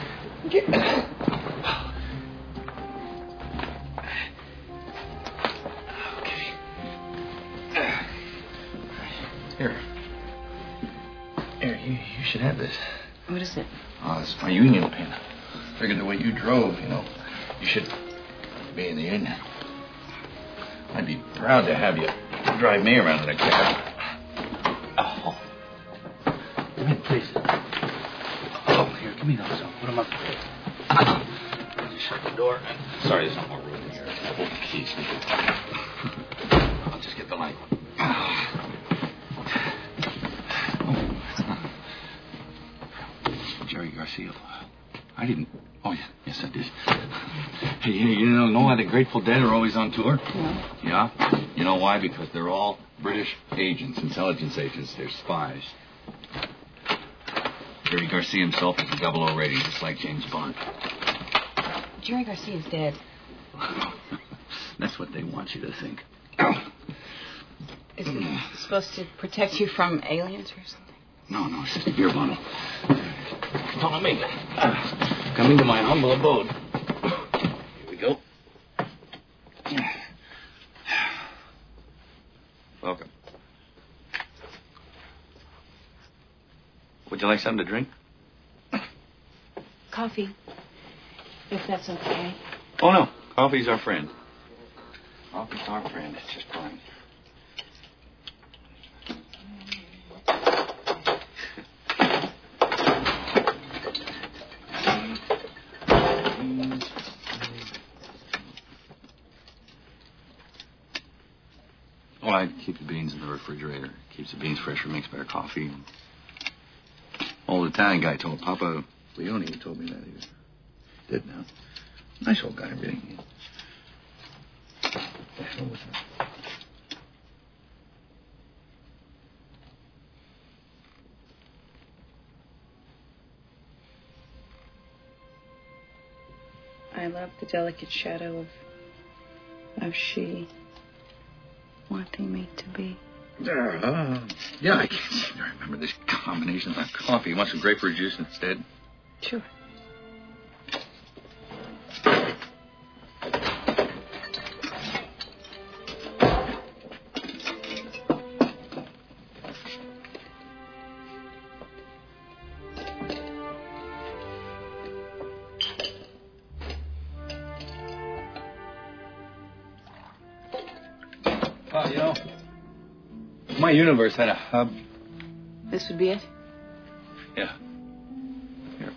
Speaker 13: Here, you should have this.
Speaker 11: What is it?
Speaker 13: Oh, it's my union pin. Figured the way you drove, you know, you should be in the union. I'd be proud to have you drive me around in a cab. Oh. Come in, please. Oh, here, give me those. I'll put them up. Just shut the door. Sorry, there's no more room here. Hold the keys. I'll just get the light. Jerry Garcia file.
Speaker 7: I didn't. Oh, yeah. Yes, I did. Hey, you know why the Grateful Dead are always on tour?
Speaker 11: No.
Speaker 7: Yeah? You know why? Because they're all British agents, intelligence agents. They're spies. Jerry Garcia himself is a 00 rating, just like James Bond.
Speaker 11: Jerry Garcia's dead.
Speaker 7: That's what they want you to think.
Speaker 11: Isn't he supposed to protect you from aliens or something?
Speaker 7: No, it's just a beer bottle. Follow me. Coming to my humble abode. Here we go. Welcome. Would you like something to drink?
Speaker 11: Coffee, if that's okay.
Speaker 7: Oh, no. Coffee's our friend. Coffee's our friend. It's just fine. Oh, I keep the beans in the refrigerator. Keeps the beans fresher, makes better coffee. Old Italian guy told Papa Leone, he told me that he was dead now. Nice old guy, really. The hell was that?
Speaker 11: I love the delicate shadow of she wanting me to be.
Speaker 7: Yeah, I can't seem to remember this combination of coffee. You want some grapefruit juice instead?
Speaker 11: Sure.
Speaker 7: Well, you know, if my universe had a hub.
Speaker 11: This would be it?
Speaker 7: Yeah. Here.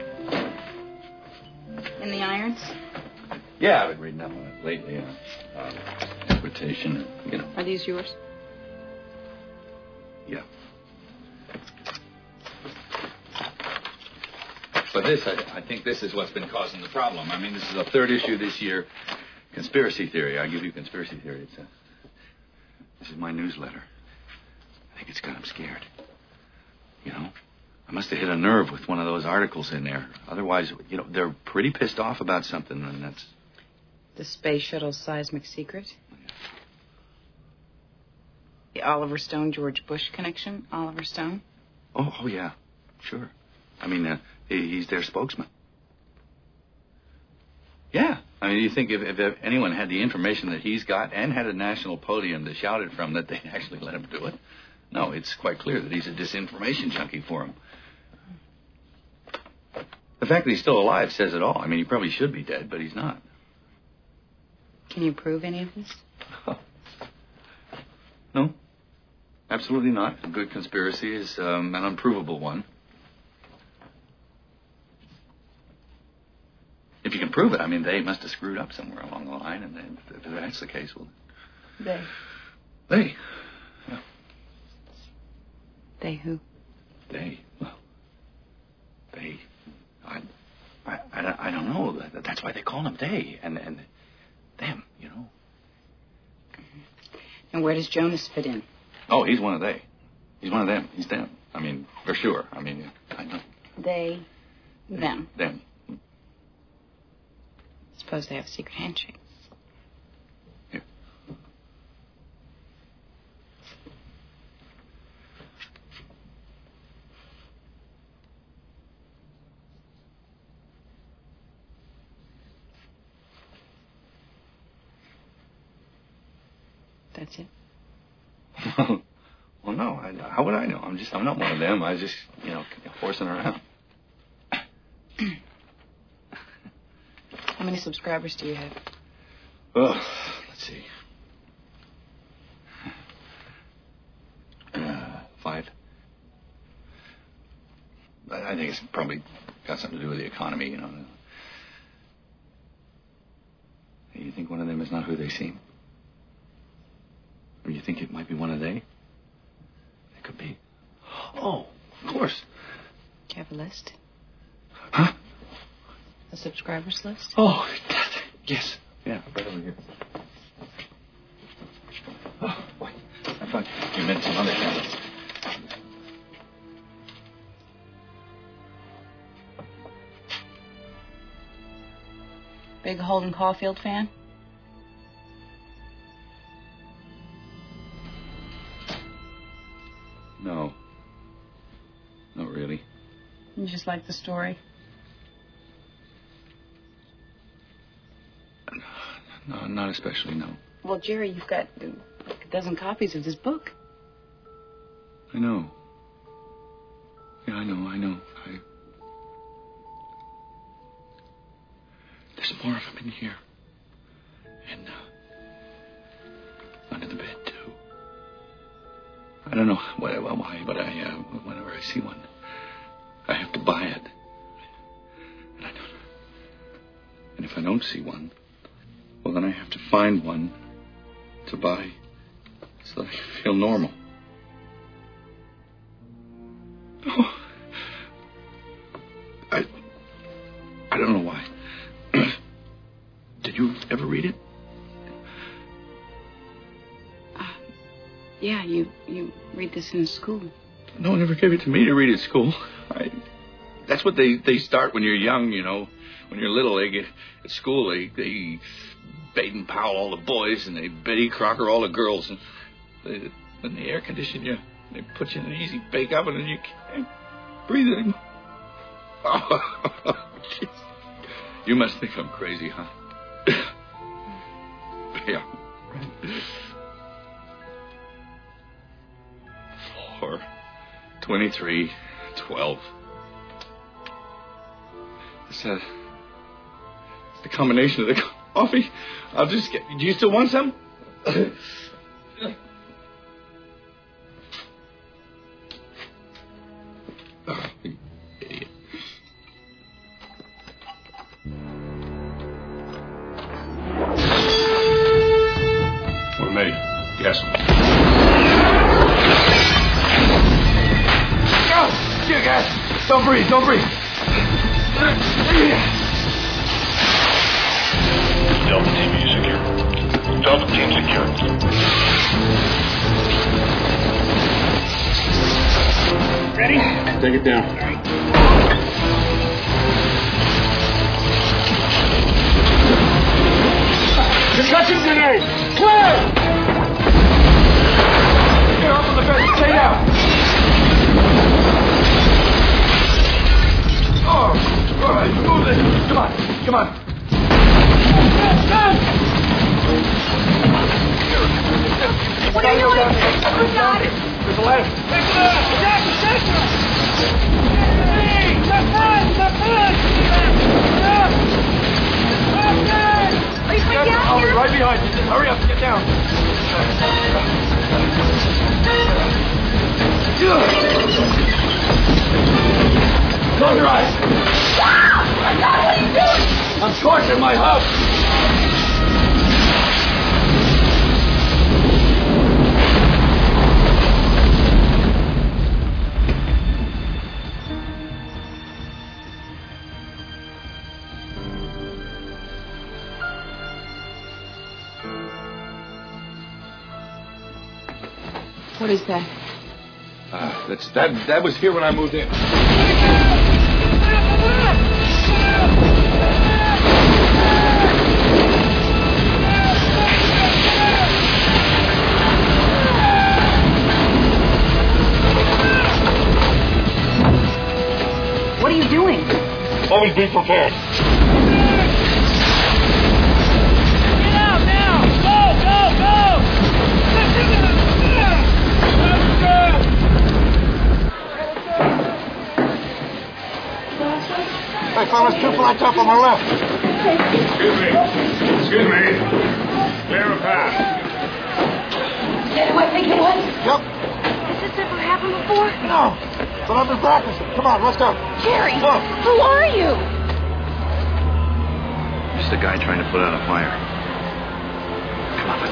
Speaker 11: In the irons?
Speaker 7: Yeah, I've been reading up on it lately. Interpretation, you know.
Speaker 11: Are these yours?
Speaker 7: Yeah. But this, I think this is what's been causing the problem. I mean, this is the third issue this year. Conspiracy theory. I give you conspiracy theory. This is my newsletter. I think it's got them scared. You know? I must have hit a nerve with one of those articles in there. Otherwise, you know, they're pretty pissed off about something, and that's...
Speaker 11: The space shuttle seismic secret? The Oliver Stone-George Bush connection? Oliver Stone?
Speaker 7: Oh, yeah. Sure. I mean, he's their spokesman. Yeah. I mean, you think if anyone had the information that he's got and had a national podium to shout it from, that they'd actually let him do it? No, it's quite clear that he's a disinformation junkie for him. The fact that he's still alive says it all. I mean, he probably should be dead, but he's not.
Speaker 11: Can you prove any of this?
Speaker 7: No. Absolutely not. A good conspiracy is an unprovable one. If you can prove it, I mean, they must have screwed up somewhere along the line, and then, if that's the case, well...
Speaker 11: They.
Speaker 7: They? Yeah.
Speaker 11: They who?
Speaker 7: They. Well, they... I don't know. That's why they call them they, and them, you know.
Speaker 11: And where does Jonas fit in?
Speaker 7: Oh, he's one of they. He's one of them. He's them. I mean, for sure. I mean, I know.
Speaker 11: They, them.
Speaker 7: Them.
Speaker 11: Suppose they have a secret handshake.
Speaker 7: Here.
Speaker 11: That's it?
Speaker 7: Well, no. How would I know? I'm not one of them. I was just, you know, horsing around.
Speaker 11: How many subscribers do you have?
Speaker 7: Oh, let's see. 5. I think it's probably got something to do with the economy, you know. You think one of them is not who they seem? Or you think it might be one of they? It could be. Oh, of course.
Speaker 11: Do you have a list?
Speaker 7: Huh?
Speaker 11: The subscribers list?
Speaker 7: Oh, yes. Yeah, right over here. Oh, boy. I thought you meant some other channels.
Speaker 11: Big Holden Caulfield fan?
Speaker 7: No. Not really.
Speaker 11: You just like the story?
Speaker 7: No, not especially, no.
Speaker 11: Well, Jerry, you've got like a dozen copies of this book.
Speaker 7: I know. Yeah, I know. There's more of them in here. And, under the bed, too. I don't know why, but whenever I see one, I have to buy it. And if I don't see one, well, then I have to find one to buy so that I feel normal. Oh. I don't know why. Did you ever read it?
Speaker 11: Yeah, you read this in school.
Speaker 7: No one ever gave it to me to read at school. That's what they start when you're young, you know. When you're little, they get at school, they Baden Powell all the boys, and they Betty Crocker all the girls. And when they air condition you, they put you in an easy bake oven, and you can't breathe anymore. Oh, geez. You must think I'm crazy, huh? Yeah. 4, 23, 12. It's the combination of the coffee. I'll just get. Do you still want some? Oh, you idiot.
Speaker 16: We're made. Yes.
Speaker 8: Go! Dear gas! Don't breathe!
Speaker 18: Delta team, are you secure? Delta team secure.
Speaker 16: Ready? Take it down.
Speaker 8: Concussion grenade! Clear! Get off of the bed. Stay down. Oh, all right. Move it. Come on.
Speaker 6: What are you doing? Who's got it?
Speaker 8: There's a ladder.
Speaker 6: Take it up! Are you going down
Speaker 8: I'll be
Speaker 6: here?
Speaker 8: right behind you. Just hurry up and get down. Close your eyes.
Speaker 6: Oh my God, what are you doing?
Speaker 8: I'm torching my house.
Speaker 11: What is that?
Speaker 7: That was here when I moved in.
Speaker 11: What are you doing?
Speaker 16: Always be prepared.
Speaker 6: Get out now! Go!
Speaker 16: Hey, fellas, 2 flights up on my left. Excuse me. Clear a path.
Speaker 6: Get away, think it was?
Speaker 16: Yep.
Speaker 6: Has this ever happened before?
Speaker 16: No. But I've been practicing. Come on, let's go.
Speaker 6: Jerry,
Speaker 16: Look.
Speaker 6: who are you?
Speaker 13: Just a guy trying to put out a fire. Come on, let's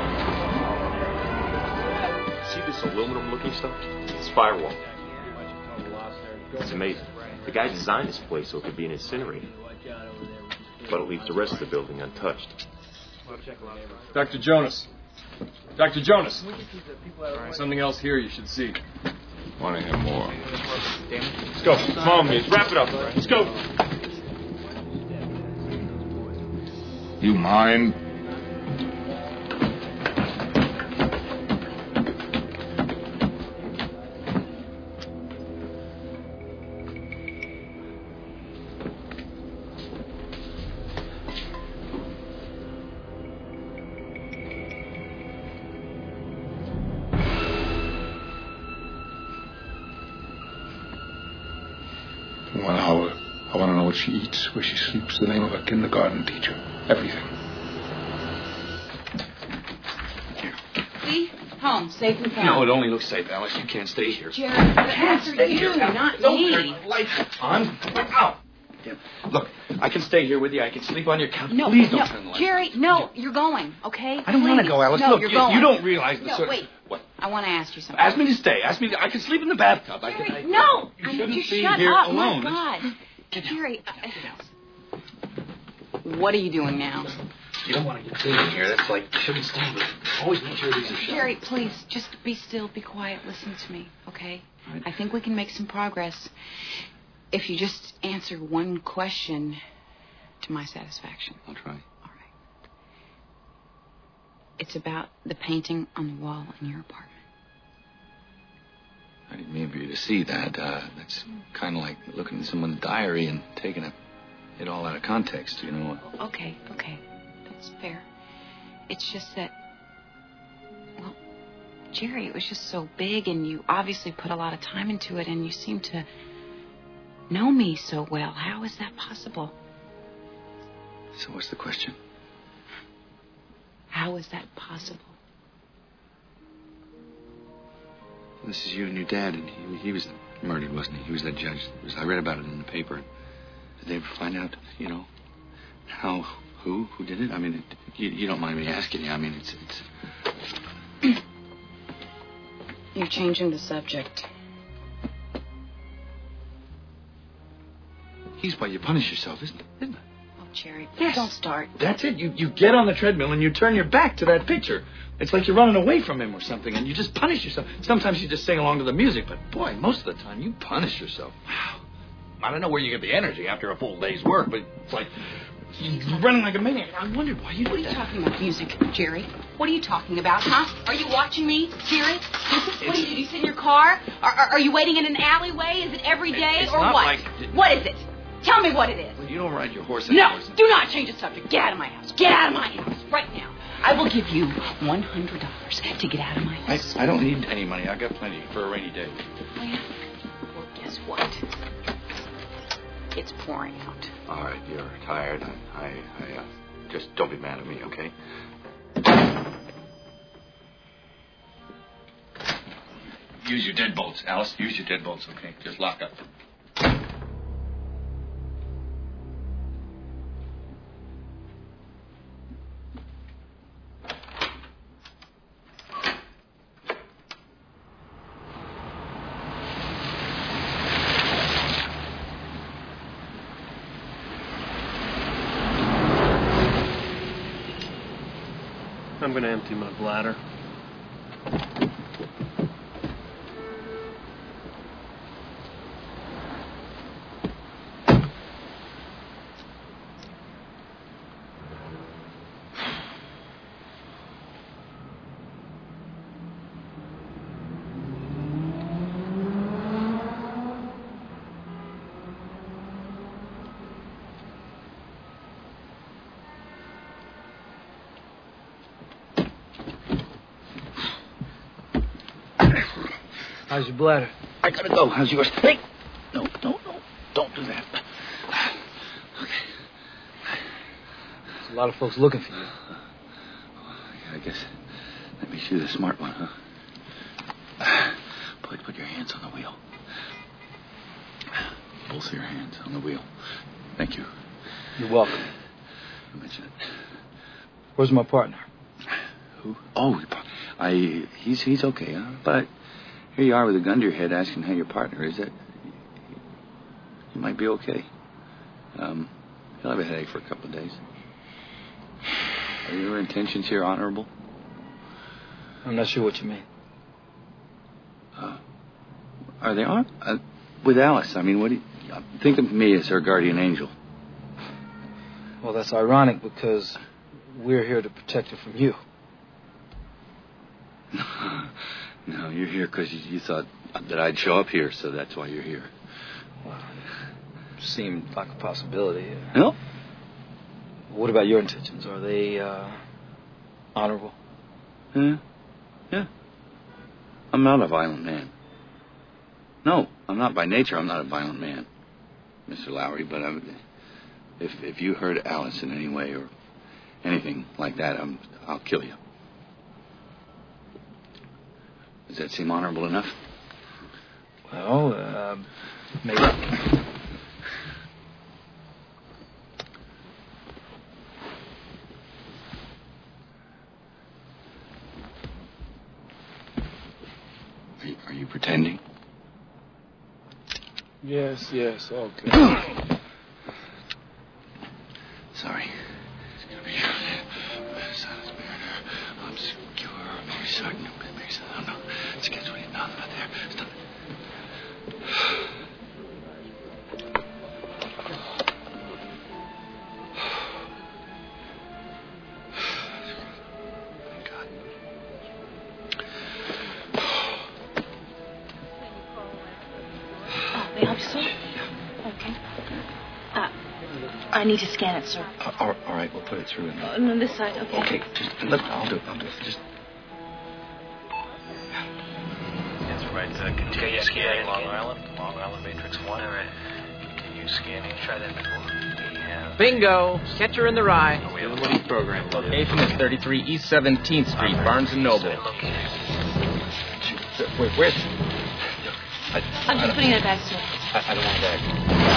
Speaker 13: go.
Speaker 19: See this aluminum-looking stuff? It's firewall. It's amazing. The guy designed this place so it could be an incinerator.
Speaker 20: But it leaves the rest of the building untouched.
Speaker 21: Dr. Jonas. Dr. Jonas. Something else here you should see.
Speaker 17: Want to hear more?
Speaker 21: Let's go. Come on, please. Wrap it up. Let's go.
Speaker 17: You mind? I want to know what she eats, where she sleeps, the name of her kindergarten teacher, everything.
Speaker 11: See? Home, safe and sound.
Speaker 7: No, it only looks safe, Alice. You can't stay here.
Speaker 11: Jerry, that's for you, not me.
Speaker 7: Lights on. Ow. Yeah. Look, I can stay here with you. I can sleep on your couch.
Speaker 11: No,
Speaker 7: Please don't turn the lights.
Speaker 11: Jerry, no, you're going, okay?
Speaker 7: I don't want to go, Alice.
Speaker 11: No,
Speaker 7: Look,
Speaker 11: you're
Speaker 7: you
Speaker 11: going.
Speaker 7: don't realize the
Speaker 11: No, wait.
Speaker 7: What?
Speaker 11: I want to ask you something.
Speaker 7: Ask me to stay. I can sleep in the bathtub.
Speaker 11: Jerry, no!
Speaker 7: You shouldn't
Speaker 11: You
Speaker 7: be
Speaker 11: shut
Speaker 7: here
Speaker 11: up,
Speaker 7: alone.
Speaker 11: my God. Jerry, what are you doing now?
Speaker 7: You don't want to get clean in here. That's like, you shouldn't stay with. Always make sure these are shut.
Speaker 11: Jerry, please, just be still, be quiet, listen to me, okay? Right. I think we can make some progress if you just answer one question to my satisfaction.
Speaker 7: I'll try.
Speaker 11: All right. It's about the painting on the wall in your apartment.
Speaker 7: I didn't mean for you to see that. That's kind of like looking at someone's diary and taking it all out of context, you know.
Speaker 11: Okay. That's fair. It's just that, well, Jerry, it was just so big, and you obviously put a lot of time into it, and you seem to know me so well. How is that possible?
Speaker 7: So what's the question?
Speaker 11: How is that possible?
Speaker 7: This is you and your dad, and he was murdered, wasn't he? He was that judge. I read about it in the paper. Did they ever find out, you know, who did it? I mean, you don't mind me asking you. I mean, it's...
Speaker 11: You're changing the subject.
Speaker 7: He's why you punish yourself, isn't it?
Speaker 11: Oh, Jerry, please don't start.
Speaker 7: That's it. You get on the treadmill and you turn your back to that picture. It's like you're running away from him or something, and you just punish yourself. Sometimes you just sing along to the music, but boy, most of the time you punish yourself. Wow. I don't know where you get the energy after a full day's work, but it's like you're running like a maniac. I wondered why you did that.
Speaker 11: What are you talking about, music, Jerry? What are you talking about, huh? Are you watching me, Jerry? What do? You sit in your car? Are you waiting in an alleyway? Is it every day
Speaker 7: it's
Speaker 11: or
Speaker 7: not
Speaker 11: what?
Speaker 7: Like...
Speaker 11: What is it? Tell me what it is.
Speaker 7: Well, you don't ride your horse
Speaker 11: No,
Speaker 7: anymore.
Speaker 11: do not change the subject. Get out of my house. Get out of my house right now. I will give you $100 to get out of my house.
Speaker 7: I don't need any money. I got plenty for a rainy day.
Speaker 11: Well, guess what? It's pouring out.
Speaker 7: All right, you're tired. I just don't be mad at me, okay? Use your deadbolts, Alice. Use your deadbolts, okay? Just lock up.
Speaker 22: I'm going to empty my bladder.
Speaker 3: How's your bladder?
Speaker 7: I gotta go. How's yours? Hey! No. Don't do that. Okay.
Speaker 3: There's a lot of folks looking for you.
Speaker 7: I guess that makes you the smart one, huh? Put your hands on the wheel. Both your hands on the wheel. Thank you.
Speaker 3: You're welcome.
Speaker 7: You mentioned it.
Speaker 3: Where's my partner?
Speaker 7: Who? Oh, he's okay, huh? But here you are with a gun to your head asking how your partner is. That he might be okay. He'll You'll have a headache for a couple of days. Are your intentions here honorable?
Speaker 3: I'm not sure what you mean.
Speaker 7: Are they on? With Alice, I mean, what do you... Think of me as her guardian angel.
Speaker 3: Well, that's ironic because we're here to protect her from you.
Speaker 7: No, you're here because you thought that I'd show up here, so that's why you're here.
Speaker 3: Well, it seemed like a possibility.
Speaker 7: No?
Speaker 3: What about your intentions? Are they honorable?
Speaker 7: Yeah. I'm not a violent man. No, I'm not by nature. I'm not a violent man, Mr. Lowry. But if you hurt Alice in any way or anything like that, I'll kill you. Does that seem honorable enough?
Speaker 3: Well, maybe.
Speaker 7: Are you pretending?
Speaker 8: Yes, okay.
Speaker 7: Sorry. It's gonna be obscure, very certain. No. It's against what you've done, but there. Stop it. Thank God.
Speaker 4: May I help you, sir? Okay. I need to scan it, sir.
Speaker 7: All right, we'll put it through.
Speaker 4: On this side, okay.
Speaker 7: Okay, just look. I'll do it. Just.
Speaker 5: That's right. Continue scanning Long Island Matrix 1. All right. Continue scanning. Try that before.
Speaker 23: Bingo! Catcher in the Rye. Program. Location is 33 East 17th Street, Barnes & Noble.
Speaker 7: Wait, where's...
Speaker 4: I'm just putting it back, sir.
Speaker 7: I don't want that.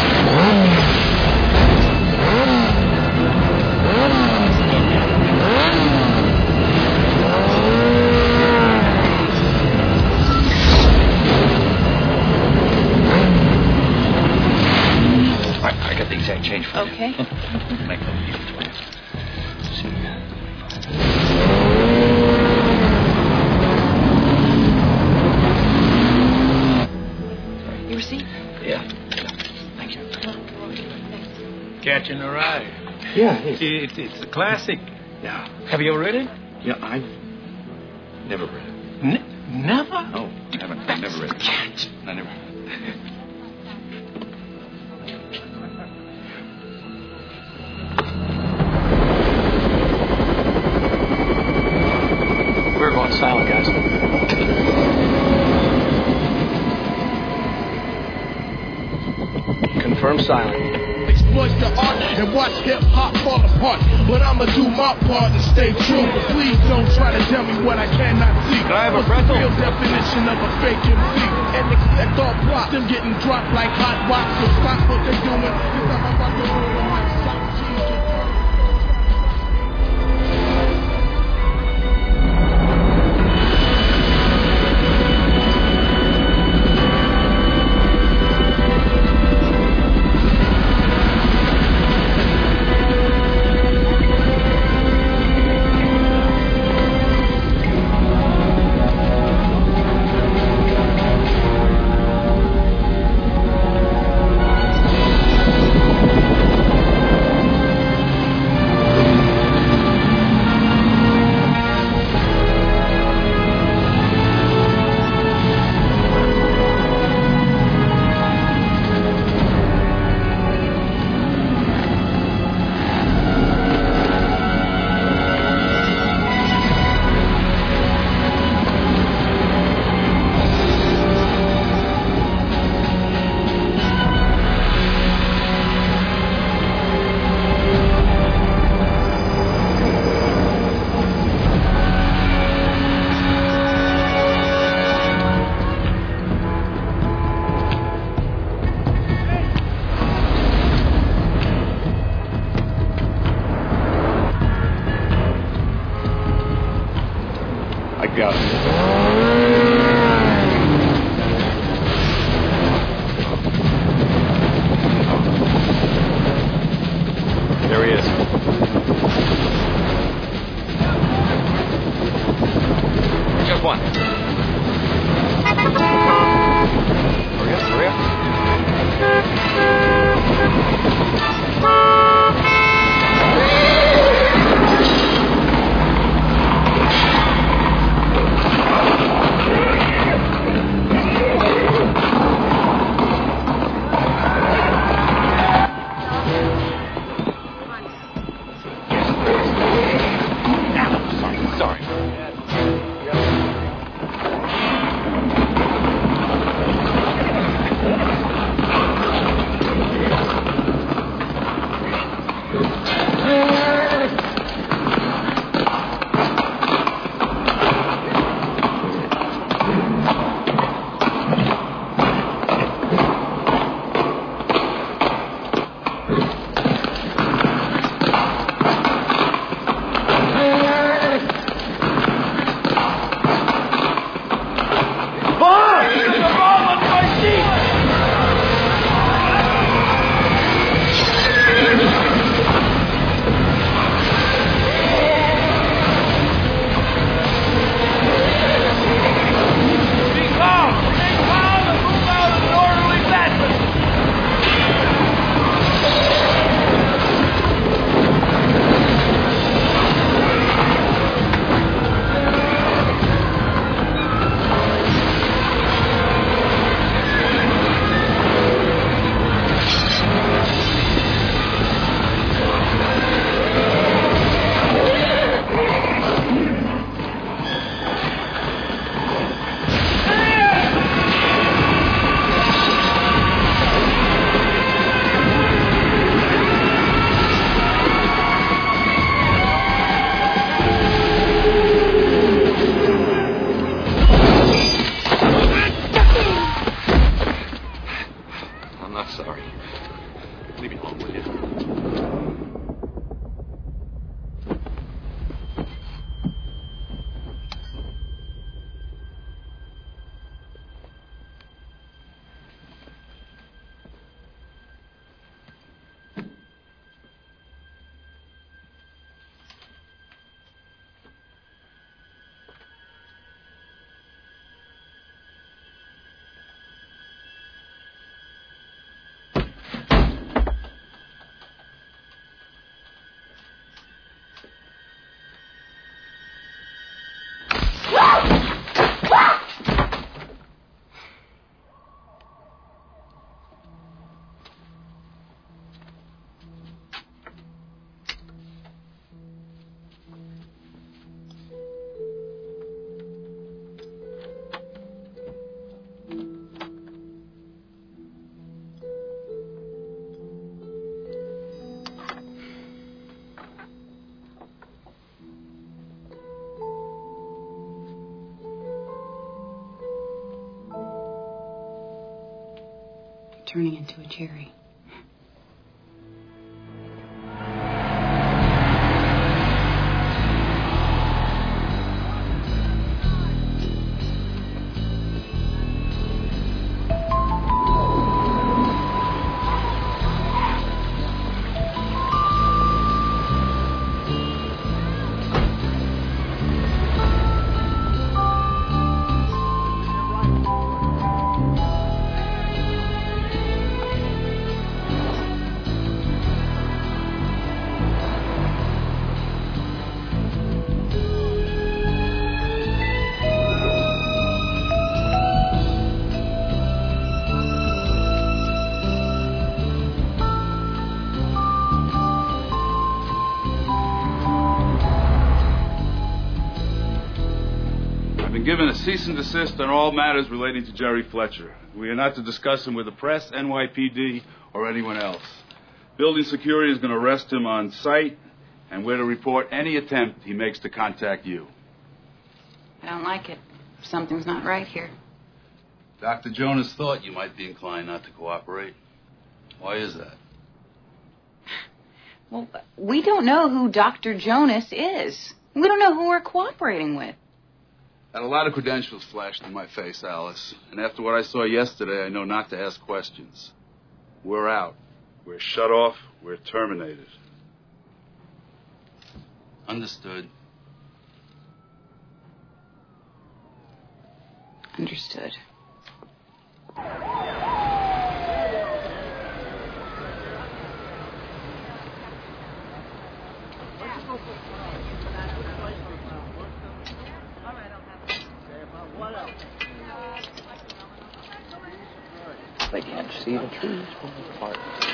Speaker 7: I got the exact change for you.
Speaker 4: Okay.
Speaker 7: Make that easy for you. See.
Speaker 4: You receipt?
Speaker 7: Yeah. Thank you.
Speaker 9: Catching the Rye.
Speaker 7: Yeah, it is.
Speaker 9: It's a classic.
Speaker 7: Yeah.
Speaker 9: Have you ever read it?
Speaker 7: Yeah, I've never read it.
Speaker 9: Never?
Speaker 7: No, I haven't. I've never read it. I never.
Speaker 3: We're going silent, guys. Confirm silent.
Speaker 8: Exploit the art and watch hip-hop fall apart. But I'ma do my part and stay true. But please don't try to tell me what I cannot see.
Speaker 9: Can I have a
Speaker 8: What's
Speaker 9: pretzel?
Speaker 8: the real definition of a fake MC? And expect all props. Them getting dropped like hot rocks. So stop what they're doing. 'Cause I'm about to roll the mic. Stop cheating.
Speaker 9: I got it.
Speaker 13: Leave me alone, will you?
Speaker 11: Turning into a Jerry.
Speaker 10: Given a cease and desist on all matters relating to Jerry Fletcher. We are not to discuss him with the press, NYPD, or anyone else. Building security is going to arrest him on site, and we're to report any attempt he makes to contact you.
Speaker 11: I don't like it. Something's not right here.
Speaker 10: Dr. Jonas thought you might be inclined not to cooperate. Why is that?
Speaker 11: Well, we don't know who Dr. Jonas is. We don't know who we're cooperating with.
Speaker 10: And a lot of credentials flashed in my face, Alice. And after what I saw yesterday, I know not to ask questions. We're out. We're shut off. We're terminated. Understood.
Speaker 11: Understood.
Speaker 5: They can't see the trees from the park.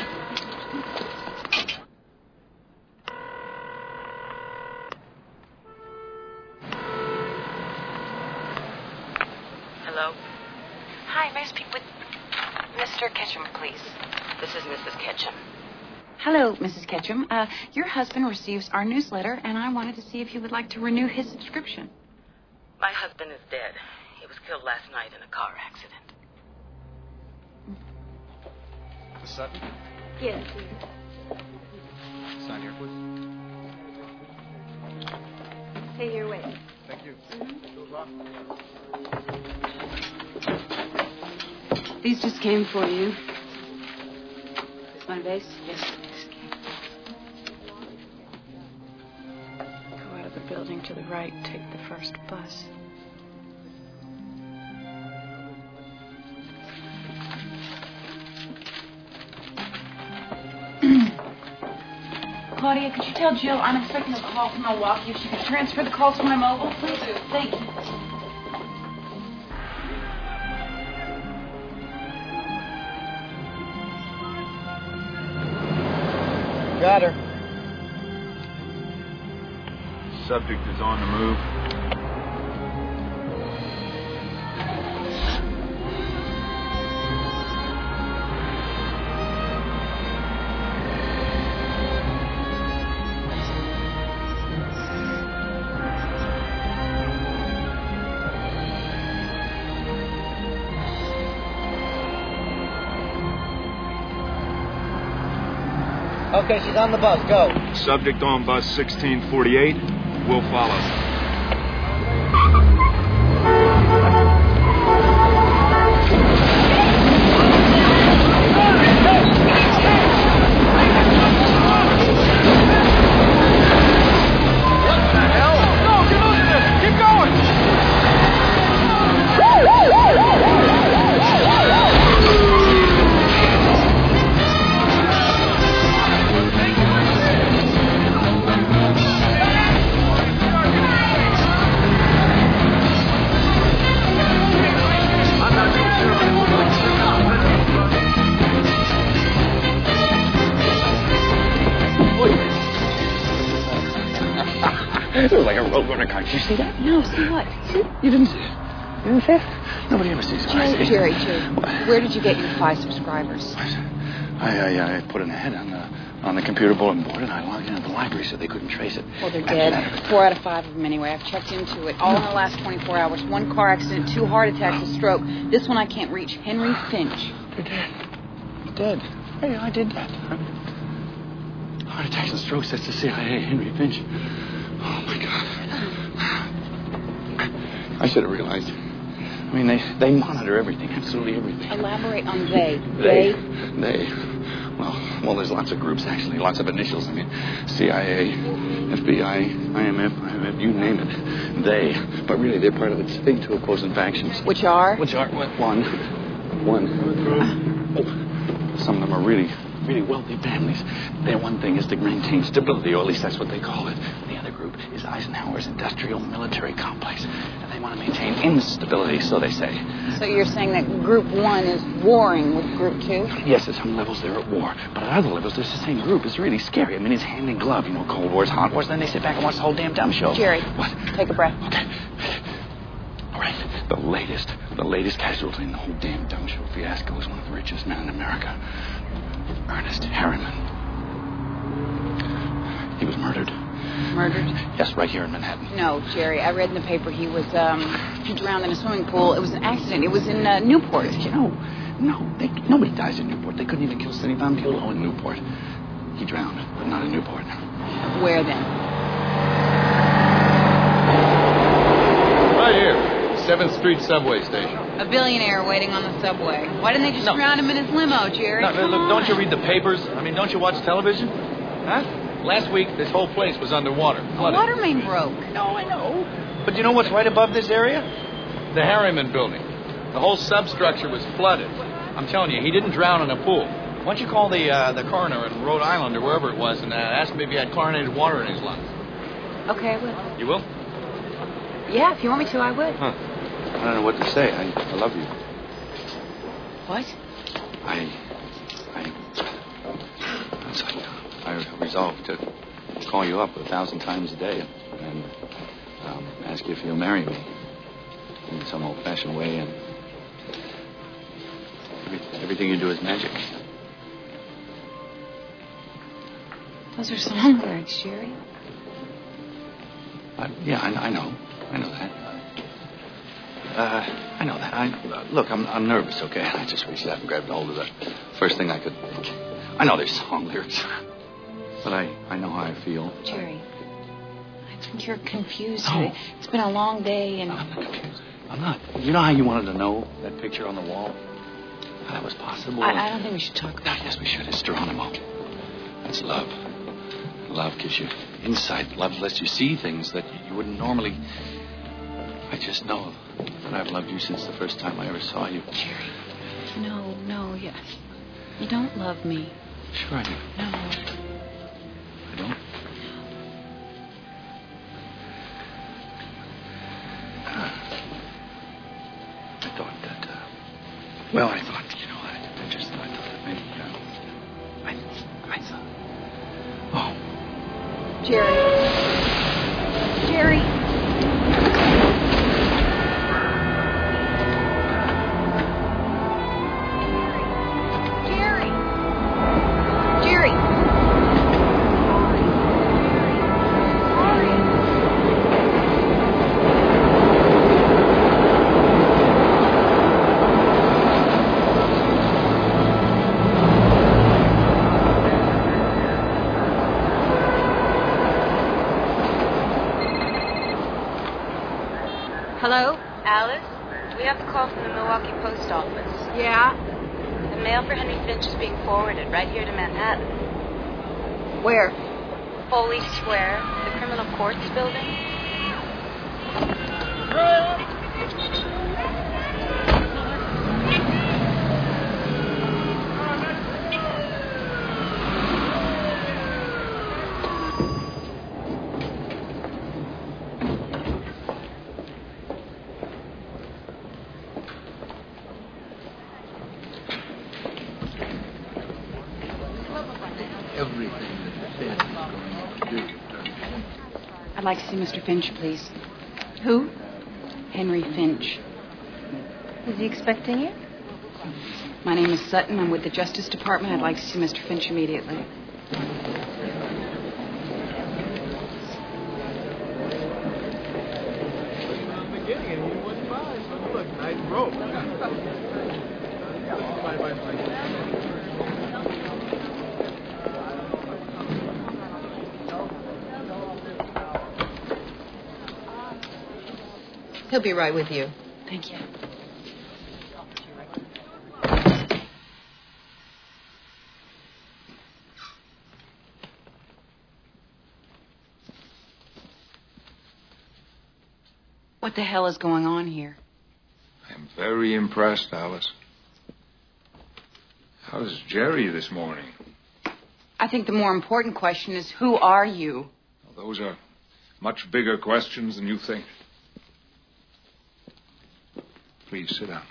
Speaker 1: Hello?
Speaker 11: Hi, may I speak with Mr. Ketchum, please?
Speaker 1: This is Mrs. Ketchum.
Speaker 11: Hello, Mrs. Ketchum. Your husband receives our newsletter, and I wanted to see if you would like to renew his subscription.
Speaker 1: My husband is dead. He was killed last night in a car accident.
Speaker 13: Miss Sutton?
Speaker 4: Yes.
Speaker 13: Sign here, please.
Speaker 4: Stay here, wait.
Speaker 13: Thank you.
Speaker 11: These just came for you. This my base? Yes, please. Go out of the building to the right, take the first bus. Claudia, could you tell Jill I'm expecting a call from Milwaukee if she could transfer the call to my mobile, please? Thank you.
Speaker 3: Got her.
Speaker 16: Subject is on the move.
Speaker 2: Okay, she's on the bus. Go.
Speaker 16: Subject on bus 1648. We'll follow.
Speaker 13: It was like a roadrunner car. Did you see that?
Speaker 11: No, see what?
Speaker 13: You didn't see it. You didn't see it? Nobody ever sees it.
Speaker 11: Jerry, where did you get your 5 subscribers?
Speaker 13: I put an ad on the computer bulletin board, and I logged into the library so they couldn't trace it.
Speaker 11: Well, they're dead. 4 out of 5 of them anyway. I've checked into it. All in the last 24 hours. 1 car accident, 2 heart attacks, a stroke. This one I can't reach. Henry Finch.
Speaker 13: They're dead. Dead. Hey, I did that. Heart attacks and strokes, that's the CIA. Henry Finch. Oh, my God. I should have realized. I mean, they monitor everything, absolutely everything.
Speaker 11: Elaborate on they.
Speaker 13: They. Well, there's lots of groups, actually, lots of initials. I mean, CIA, FBI, IMF, you name it. They. But really, they're part of the big 2 opposing factions.
Speaker 11: Which are?
Speaker 13: What? One. Some of them are really wealthy families. Their one thing is to maintain stability, or at least that's what they call it. The other group is Eisenhower's industrial military complex. And they want to maintain instability, so they say.
Speaker 11: So you're saying that Group 1 is warring with Group 2?
Speaker 13: Yes, at some levels they're at war. But at other levels, there's the same group. It's really scary. I mean, it's hand in glove. You know, Cold Wars, Hot Wars. Then they sit back and watch the whole damn dumb show.
Speaker 11: Jerry.
Speaker 13: What?
Speaker 11: Take a breath.
Speaker 13: Okay. All right. The latest casualty in the whole damn dumb show fiasco is one of the richest men in America. Ernest Harriman. He was murdered.
Speaker 11: Murdered?
Speaker 13: Yes, right here in Manhattan.
Speaker 11: No, Jerry. I read in the paper he was, he drowned in a swimming pool. It was an accident. It was in Newport.
Speaker 13: You know, nobody dies in Newport. They couldn't even kill Sidney Von Bulow in Newport. He drowned, but not in Newport.
Speaker 11: Where then?
Speaker 21: Right here. 7th Street subway station.
Speaker 11: A billionaire waiting on the subway. Why didn't they just drown him in his limo, Jerry?
Speaker 21: No, look, don't you read the papers? I mean, don't you watch television? Huh? Last week, this whole place was underwater.
Speaker 11: The water main broke.
Speaker 21: No, I know. But you know what's right above this area? The Harriman building. The whole substructure was flooded. I'm telling you, he didn't drown in a pool. Why don't you call the coroner in Rhode Island or wherever it was and ask him if he had chlorinated water in his lungs?
Speaker 11: Okay, I will.
Speaker 21: You will?
Speaker 11: Yeah, if you want me to, I would.
Speaker 13: Huh. I don't know what to say. I love you.
Speaker 11: What?
Speaker 13: I resolved to call you up 1,000 times a day and ask you if you'll marry me in some old-fashioned way. And everything you do is magic.
Speaker 11: Those are song lyrics, Jerry.
Speaker 13: Yeah, I know. I know that. I know that. Look, I'm nervous, okay? I just reached out and grabbed hold of the first thing I could. I know there's song lyrics, but I know how I feel.
Speaker 11: Jerry, I think you're confused.
Speaker 13: No.
Speaker 11: It's been a long day, and
Speaker 13: I'm not confused. I'm not. You know how you wanted to know that picture on the wall? How that was possible?
Speaker 11: I don't think we should talk about that.
Speaker 13: Yes, we should. It's Geronimo. That's love. Love gives you insight. Love lets you see things that you wouldn't normally. I just know that I've loved you since the first time I ever saw you.
Speaker 11: Jerry, no, you don't love me.
Speaker 13: Sure I do.
Speaker 11: No.
Speaker 13: I don't? I thought that, well, I thought, you know, I thought that maybe, I thought, oh.
Speaker 11: Jerry.
Speaker 4: Hello?
Speaker 1: Alice, we have a call from the Milwaukee Post Office.
Speaker 4: Yeah?
Speaker 1: The mail for Henry Finch is being forwarded right here to Manhattan.
Speaker 4: Where?
Speaker 1: Foley Square, the Criminal Courts Building.
Speaker 2: Everything that Finn is going to do.
Speaker 11: I'd like to see Mr. Finch, please.
Speaker 4: Who?
Speaker 11: Henry Finch.
Speaker 4: Is he expecting you?
Speaker 11: My name is Sutton. I'm with the Justice Department. I'd like to see Mr. Finch immediately.
Speaker 12: He'll be right with you.
Speaker 11: Thank you. What the hell is going on here?
Speaker 17: I'm very impressed, Alice. How's Jerry this morning?
Speaker 11: I think the more important question is, who are you?
Speaker 17: Well, those are much bigger questions than you think. Please sit down.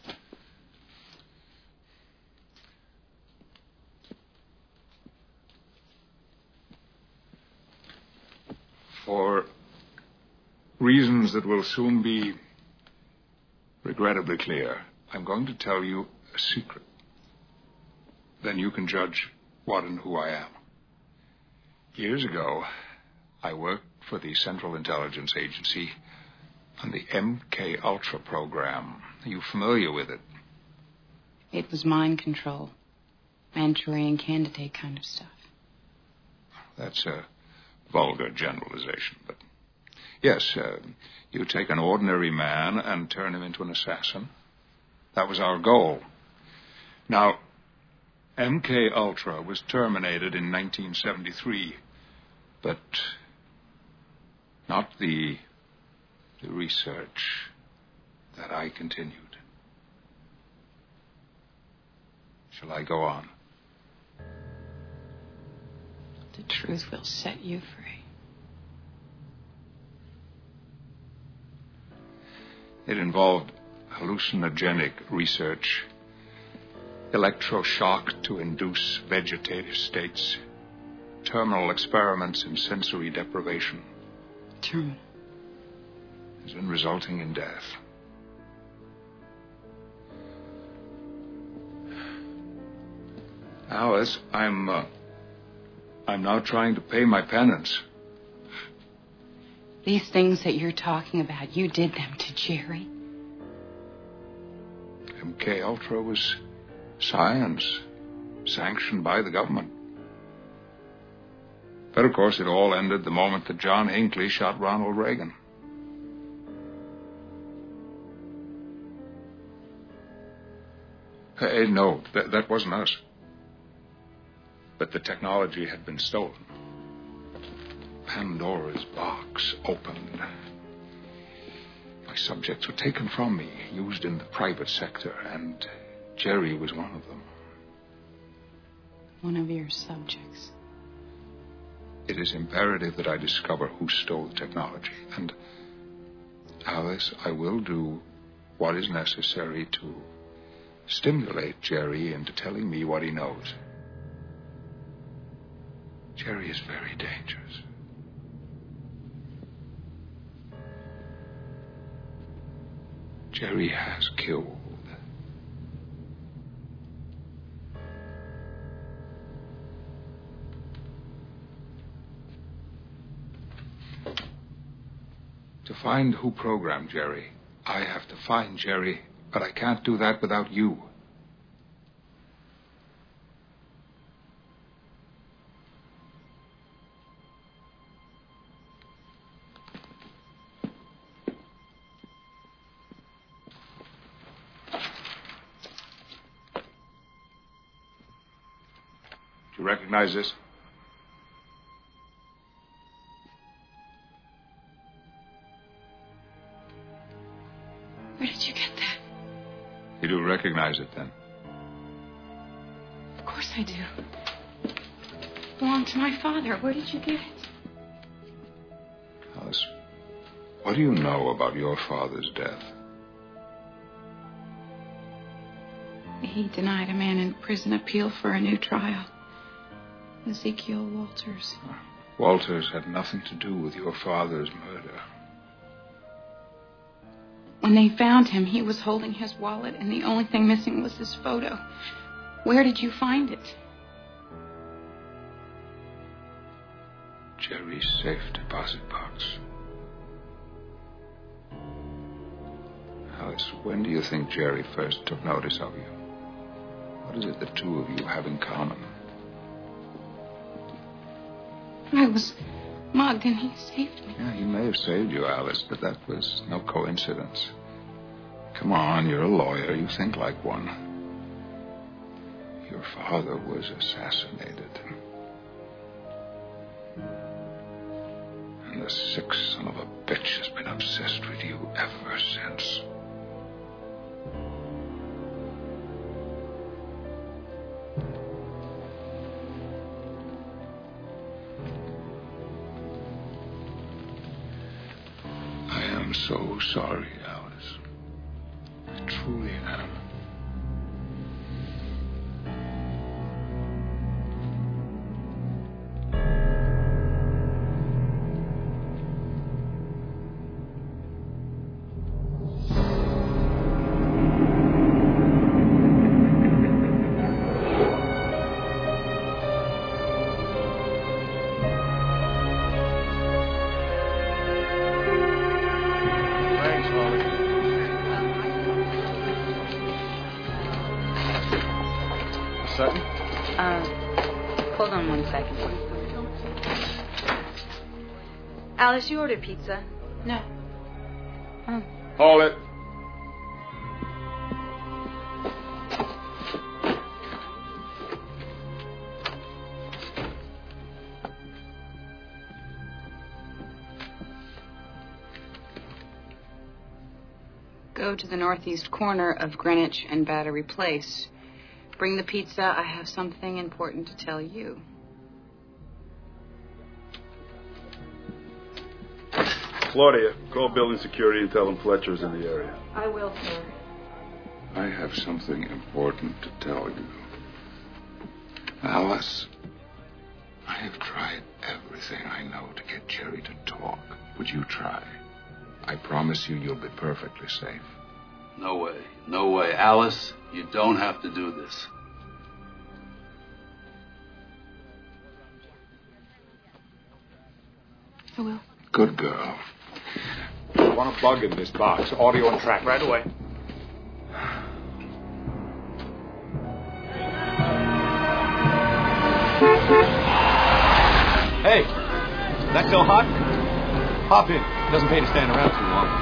Speaker 17: For reasons that will soon be regrettably clear, I'm going to tell you a secret. Then you can judge what and who I am. Years ago, I worked for the Central Intelligence Agency on the MK Ultra program. Are you familiar with it?
Speaker 11: It was mind control. Manchurian candidate kind of stuff.
Speaker 17: That's a vulgar generalization, but yes, you take an ordinary man and turn him into an assassin. That was our goal. Now, MK Ultra was terminated in 1973, but not the research that I continued. Shall I go on?
Speaker 11: The truth will set you free.
Speaker 17: It involved hallucinogenic research, electroshock to induce vegetative states, terminal experiments in sensory deprivation.
Speaker 11: Terminal.
Speaker 17: And resulting in death. Alice, I'm now trying to pay my penance.
Speaker 11: These things that you're talking about, you did them to Jerry.
Speaker 17: MK Ultra was science, sanctioned by the government. But of course, it all ended the moment that John Hinckley shot Ronald Reagan. No, that wasn't us. But the technology had been stolen. Pandora's box opened. My subjects were taken from me, used in the private sector, and Jerry was one of them.
Speaker 11: One of your subjects.
Speaker 17: It is imperative that I discover who stole the technology. And, Alice, I will do what is necessary to stimulate Jerry into telling me what he knows. Jerry is very dangerous. Jerry has killed. To find who programmed Jerry, I have to find Jerry, but I can't do that without you. Do you recognize this?
Speaker 11: Where did you get that?
Speaker 17: You do recognize it, then?
Speaker 11: Of course I do. It belonged to my father. Where did you get it?
Speaker 17: Alice, what do you know about your father's death?
Speaker 11: He denied a man in prison appeal for a new trial. Ezekiel Walters.
Speaker 17: Walters had nothing to do with your father's murder.
Speaker 11: When they found him, he was holding his wallet, and the only thing missing was his photo. Where did you find it?
Speaker 17: Jerry's safe deposit box. Alice, when do you think Jerry first took notice of you? What is it the two of you have in common?
Speaker 11: I was mugged, and he saved me.
Speaker 17: Yeah, he may have saved you, Alice, but that was no coincidence. Come on, you're a lawyer. You think like one. Your father was assassinated. And the sick son of a bitch has been obsessed with you ever since. I'm so sorry, Alice. I truly am.
Speaker 4: Hold on 1 second. Alice, you ordered pizza?
Speaker 11: No.
Speaker 4: Oh.
Speaker 17: Hold it.
Speaker 11: Go to the northeast corner of Greenwich and Battery Place. Bring the pizza. I have something important to tell you.
Speaker 10: Claudia, call building security and tell them Fletcher's in the area.
Speaker 4: I will, sir.
Speaker 17: I have something important to tell you. Alice, I have tried everything I know to get Jerry to talk. Would you try? I promise you'll be perfectly safe.
Speaker 12: No way. No way. Alice, you don't have to do this.
Speaker 11: I will.
Speaker 17: Good girl.
Speaker 16: I want a bug in this box. Audio and track. Right away.
Speaker 21: Hey, that still hot? Hop in. It doesn't pay to stand around too long.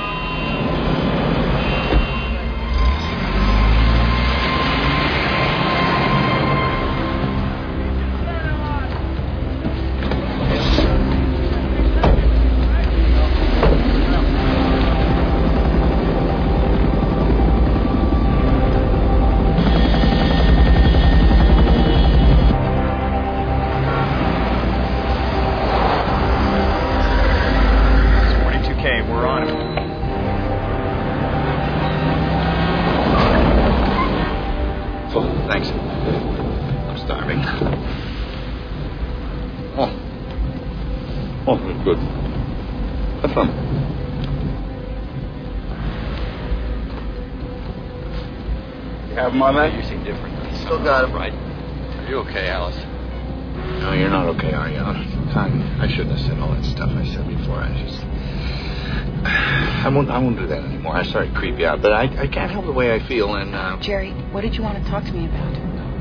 Speaker 17: Good. Have fun.
Speaker 10: You have them on that?
Speaker 21: You seem different.
Speaker 3: Still got him.
Speaker 21: Right. Are you okay, Alice?
Speaker 3: No, you're not okay, are you? I shouldn't have said all that stuff I said before. I won't do that anymore. I'm sorry to creep you out, but I can't help the way I feel, and
Speaker 11: Jerry, what did you want to talk to me about?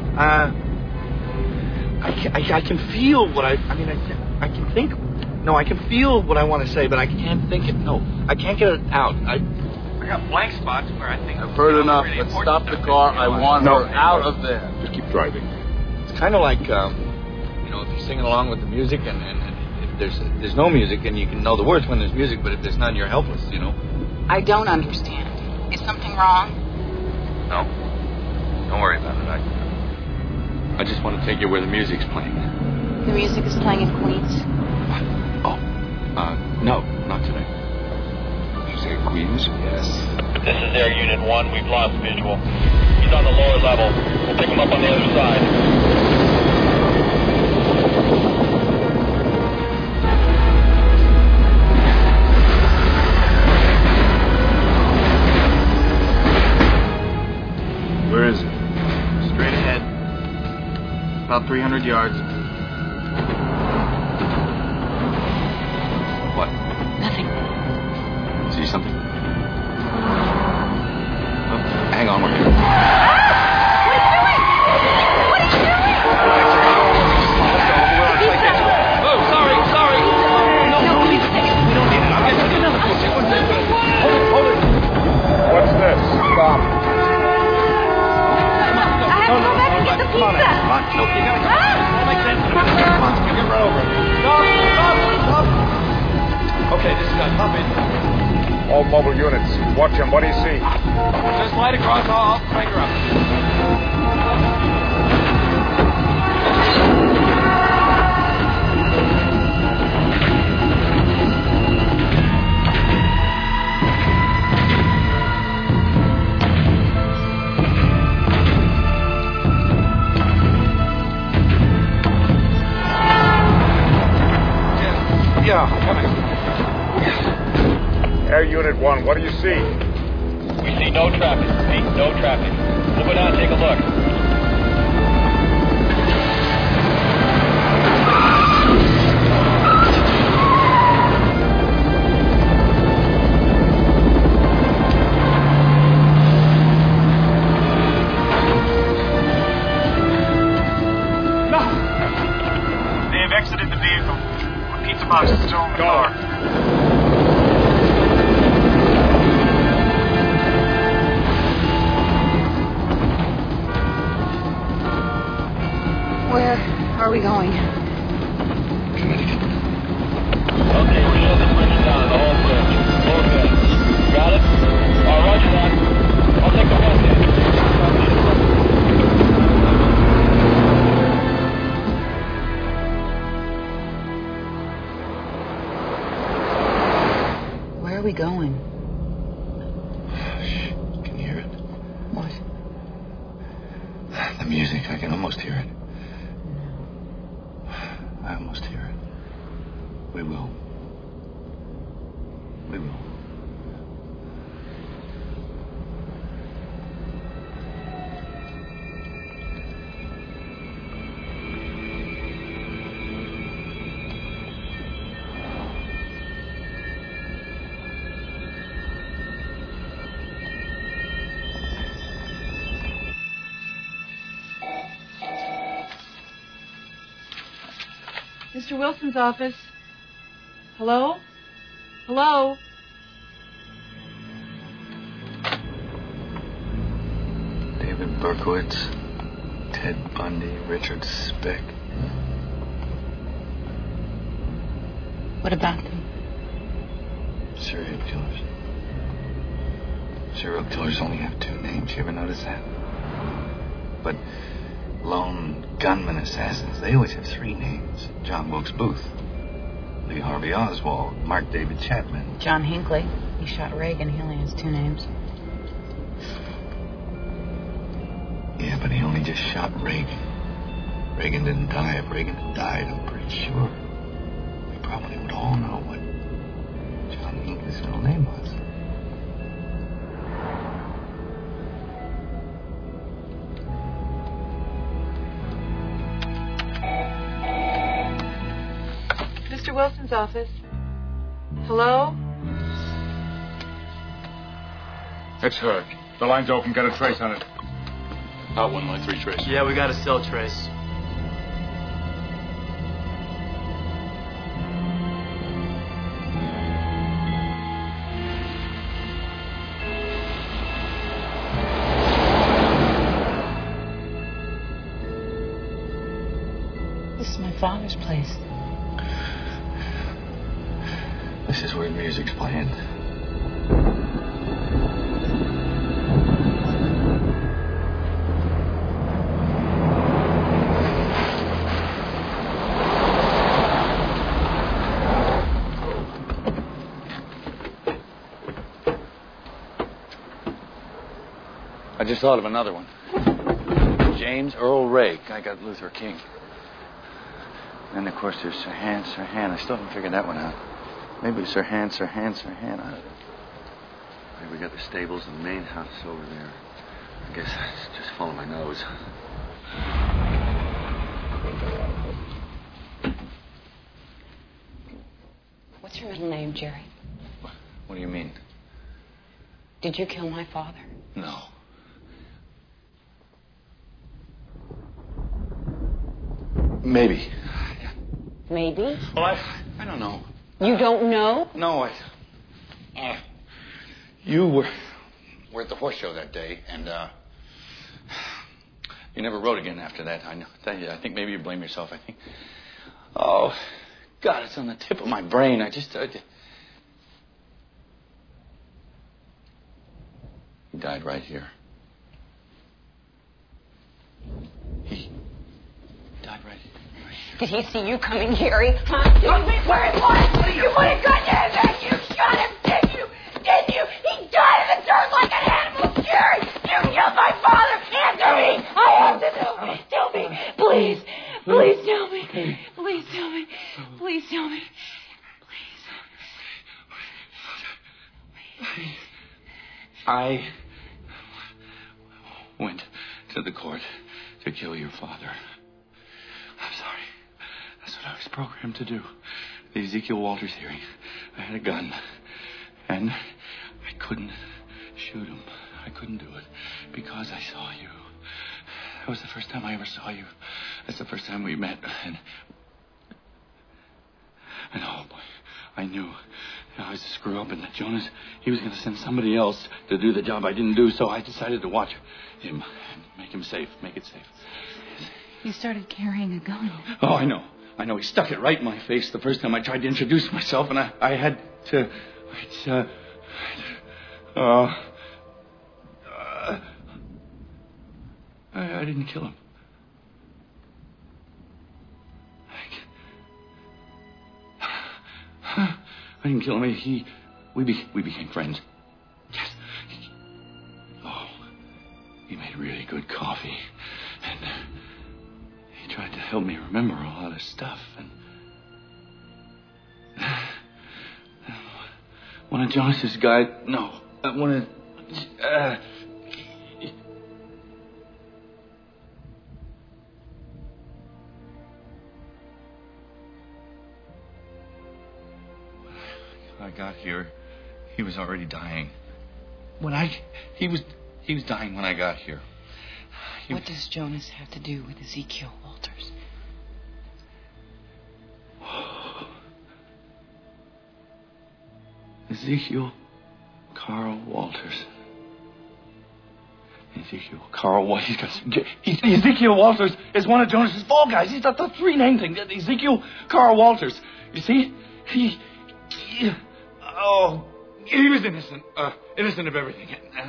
Speaker 3: I can feel what I can think. No, I can feel what I want to say, but I can't think it. No, I can't get it out. I
Speaker 21: got blank spots where I think...
Speaker 10: I've heard enough. Let's stop the car. I want her out of there.
Speaker 17: Just keep driving.
Speaker 21: It's kind of like, if you're singing along with the music, and if there's no music, and you can know the words when there's music, but if there's none, you're helpless,
Speaker 11: I don't understand. Is something wrong?
Speaker 21: No? Don't worry about it. I just want to take you where the music's playing.
Speaker 11: The music is playing in Queens.
Speaker 21: Oh. No, not today.
Speaker 17: You say Queens?
Speaker 21: Yes.
Speaker 5: This is Air Unit 1. We've lost visual. He's on the lower level. We'll pick him up on the other side.
Speaker 10: Where is it?
Speaker 23: Straight ahead. About 300 yards.
Speaker 21: What?
Speaker 11: Nothing.
Speaker 21: See something? Oh, hang on, we're here. Oh, sorry. No, please. We don't need it. I'll get you another. Hold it.
Speaker 17: What's this? Stop.
Speaker 6: Go back and get the pizza.
Speaker 21: Come on. No, you gotta go. That makes sense. Come on, you can run over it. Stop. Okay, this is us. Hop in.
Speaker 17: All mobile units. Watch him. What do you see?
Speaker 21: Just light across. I'll crank her up. Yeah, coming.
Speaker 17: Air Unit 1, what do you see?
Speaker 5: We see no traffic. Repeat, no traffic. We'll go down and take a look.
Speaker 16: They have exited the vehicle. Pizza box is still in the car.
Speaker 11: Where are we going?
Speaker 21: Connecticut.
Speaker 5: Okay, we're shutting bridge down. The whole search. Okay. Got it? Roger that. I'll take the west end.
Speaker 11: Where are we going?
Speaker 21: Shh. Can you hear it?
Speaker 11: What?
Speaker 21: The music. I can almost hear it. I almost hear it. We will.
Speaker 4: Mr. Wilson's office. Hello? Hello?
Speaker 21: David Berkowitz, Ted Bundy, Richard Speck.
Speaker 11: What about them?
Speaker 21: Serial killers. Serial killers only have two names. You ever notice that? But lone gunman assassins, they always have three names. John Wilkes Booth, Lee Harvey Oswald, Mark David Chapman.
Speaker 11: John Hinckley. He shot Reagan. He only has two names.
Speaker 21: Yeah, but he only just shot Reagan. Reagan didn't die. If Reagan had died, I'm pretty sure we probably would all know what John Hinckley's middle name was.
Speaker 4: Mr. Wilson's office. Hello?
Speaker 17: It's her. The line's open. Got a trace on it.
Speaker 7: Out 1 line 3 trace.
Speaker 22: Yeah, we got a cell trace.
Speaker 11: is my father's place.
Speaker 7: This is where the music's playing. I just thought of another one. James Earl Ray. Guy got Luther King. And of course there's Sirhan. I still haven't figured that one out. Maybe Sirhan. I don't know.
Speaker 13: We got the stables and the main house over there. I guess I just follow my nose.
Speaker 11: What's your middle name, Jerry?
Speaker 7: What do you mean?
Speaker 11: Did you kill my father?
Speaker 7: No. Maybe.
Speaker 11: Maybe?
Speaker 7: Well, I don't know.
Speaker 11: You don't know?
Speaker 7: No, you were at the horse show that day, and you never wrote again after that. I know. I think maybe you blame yourself. I think. Oh, God, it's on the tip of my brain. He died right here. He died right here.
Speaker 11: Did he see you coming, Jerry? Huh? Tell me where it was. You would have got in there. You shot him, didn't you? Didn't you? He died in the dirt like an animal, Jerry. You killed my father. Answer me. I have to know. Tell me. Please. Please tell me. Please tell me. Please tell me. Please.
Speaker 7: I went to the court to kill your father. I'm sorry. That's what I was programmed to do. The Ezekiel Walters hearing. I had a gun. And I couldn't shoot him. I couldn't do it because I saw you. That was the first time I ever saw you. That's the first time we met. And oh boy, I knew I was a screw up and that Jonas, he was going to send somebody else to do the job I didn't do. So I decided to watch him and make him safe, make it safe.
Speaker 11: You started carrying a gun.
Speaker 7: Oh, I know. He stuck it right in my face the first time I tried to introduce myself, and I had to. I didn't kill him. I didn't kill him. We became friends. Yes. He made really good coffee, and he tried to help me remember a lot of stuff. And one of Jonas's guys, I got here, he was already dying. He was dying when I got here.
Speaker 11: What does Jonas have to do with Ezekiel Walters?
Speaker 7: Ezekiel Carl Walters. Ezekiel Walters is one of Jonas's fall guys. He's got the three name thing. Ezekiel Carl Walters. You see? He was innocent. Innocent of everything.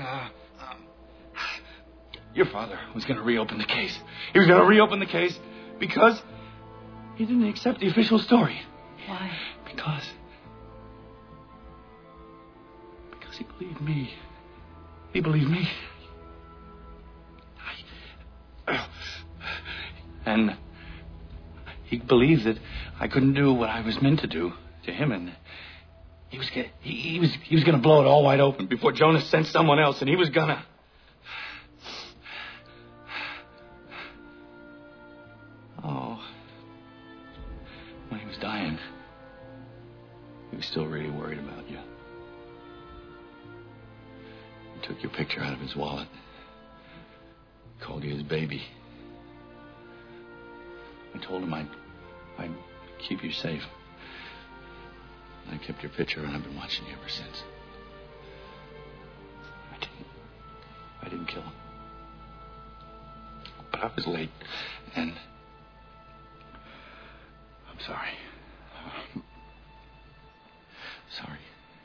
Speaker 7: Your father was going to reopen the case. He was going to reopen the case because he didn't accept the official story.
Speaker 11: Why?
Speaker 7: Because he believed me. He believed me. And he believed that I couldn't do what I was meant to do to him, and he was going to blow it all wide open before Jonas sent someone else, and he was gonna. When he was dying, he was still really worried about you. He took your picture out of his wallet, called you his baby. I told him I'd keep you safe. I kept your picture, and I've been watching you ever since. I didn't kill him. But I was late, and
Speaker 17: Sorry. Sorry.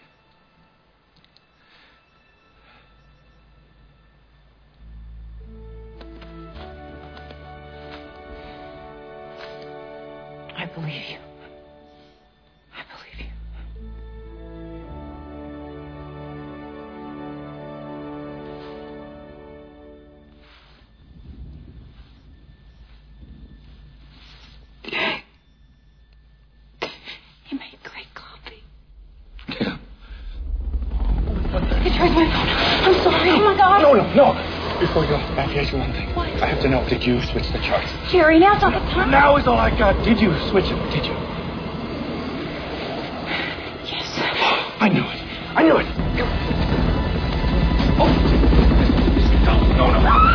Speaker 11: I believe you. I believe you. You made great coffee.
Speaker 17: Yeah.
Speaker 11: It's right my phone. I'm sorry. Oh my God.
Speaker 8: No. Before you go, I have to ask you one thing. What? I have to know, did you switch the charts?
Speaker 11: Jerry, now's not the time.
Speaker 8: Now is all I got. Did you switch it? Did you?
Speaker 11: Yes.
Speaker 8: I knew it. Oh. No.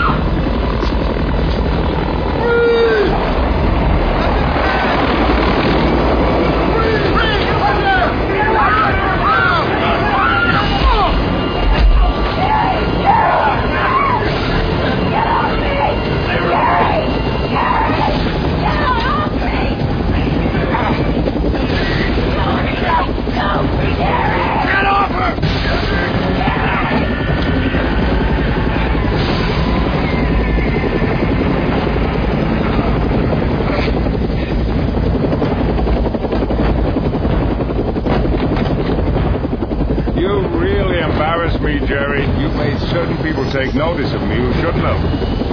Speaker 8: Get off her!
Speaker 17: You really embarrassed me, Jerry. You made certain people take notice of me who shouldn't have.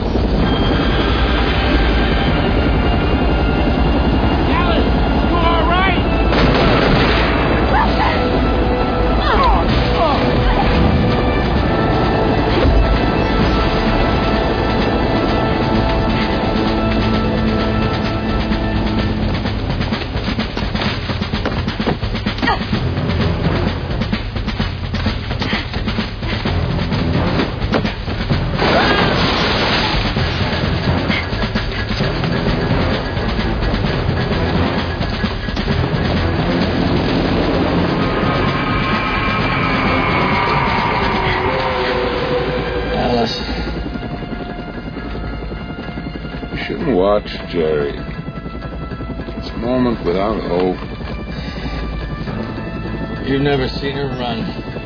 Speaker 17: Watch, Jerry. It's a moment without hope.
Speaker 9: You've never seen her run.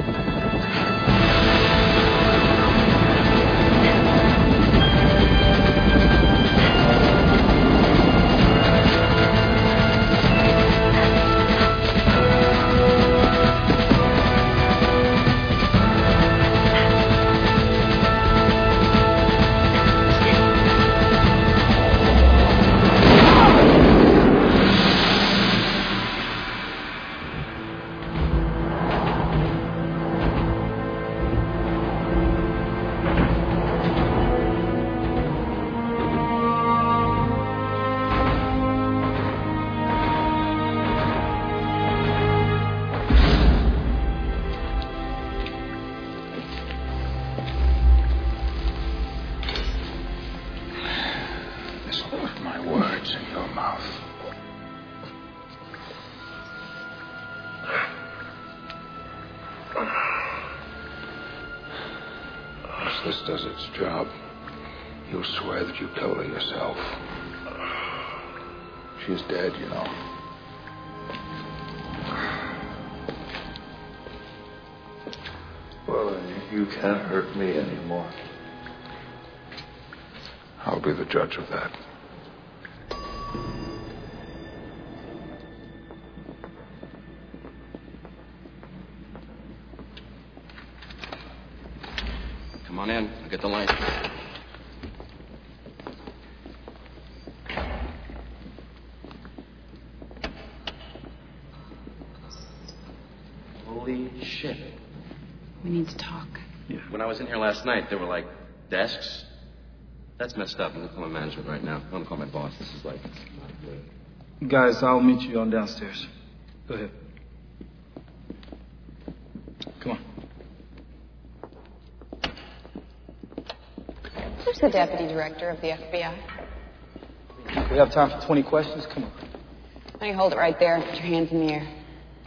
Speaker 17: This does its job. You swear that you killed her yourself. She's dead, you know.
Speaker 2: Well, you can't hurt me anymore.
Speaker 17: I'll be the judge of that.
Speaker 13: Come on in. I'll get the light. Holy shit.
Speaker 11: We need to talk.
Speaker 13: Yeah. When I was in here last night, there were like desks. That's messed up. I'm gonna call my management right now. I'm gonna call my boss. This is like not good.
Speaker 3: Guys, I'll meet you on downstairs. Go ahead. Come on.
Speaker 14: Who's the deputy director of the FBI?
Speaker 3: We have time for 20 questions. Come on.
Speaker 14: Why don't you hold it right there and put your hands in the air?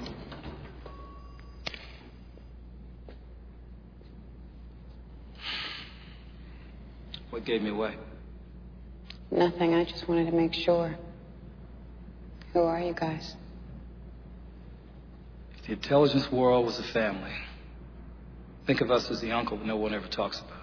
Speaker 3: What gave me away?
Speaker 14: Nothing. I just wanted to make sure. Who are you guys?
Speaker 3: If the intelligence world was a family, think of us as the uncle that no one ever talks about.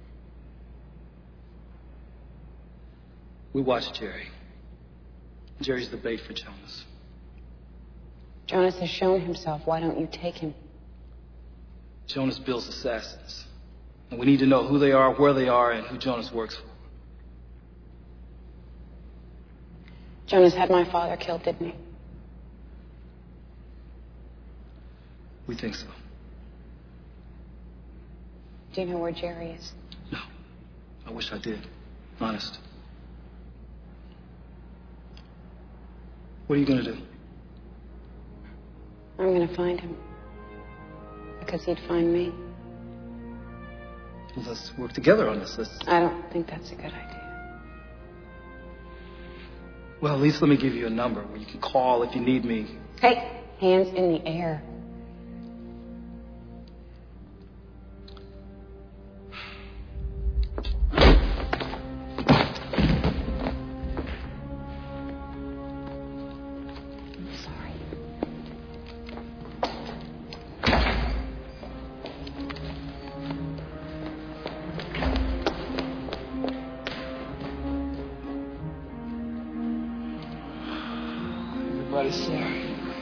Speaker 3: We watch Jerry. Jerry's the bait for Jonas.
Speaker 14: Jonas has shown himself. Why don't you take him?
Speaker 3: Jonas builds assassins. And we need to know who they are, where they are, and who Jonas works for.
Speaker 14: Jonas had my father killed, didn't he?
Speaker 3: We think so.
Speaker 14: Do you know where Jerry is?
Speaker 3: No. I wish I did. Honest. What are you going to do?
Speaker 14: I'm going to find him. Because he'd find me.
Speaker 3: Well, let's work together on this.
Speaker 14: I don't think that's a good idea.
Speaker 3: Well, at least let me give you a number where you can call if you need me.
Speaker 14: Hey, hands in the air.
Speaker 3: Everybody's sorry.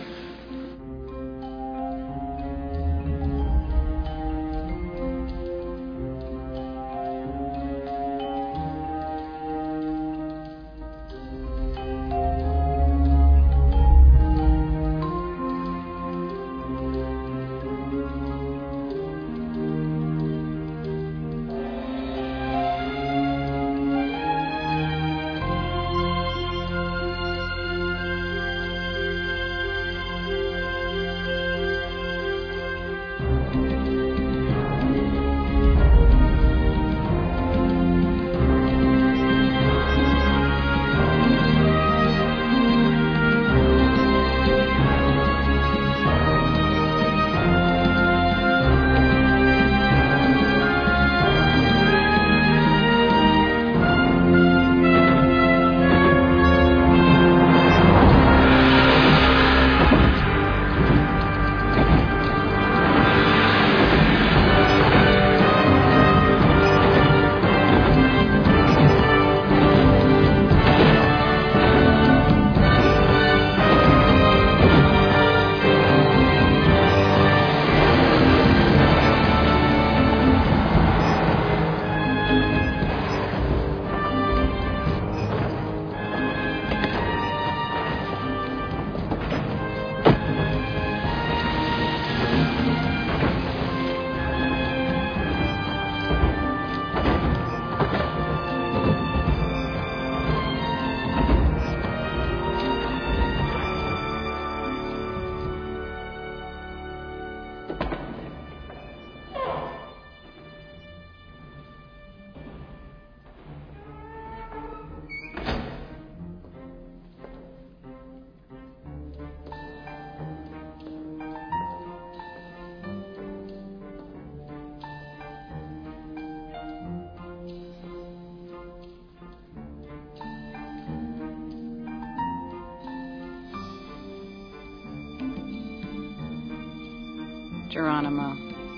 Speaker 11: Geronimo.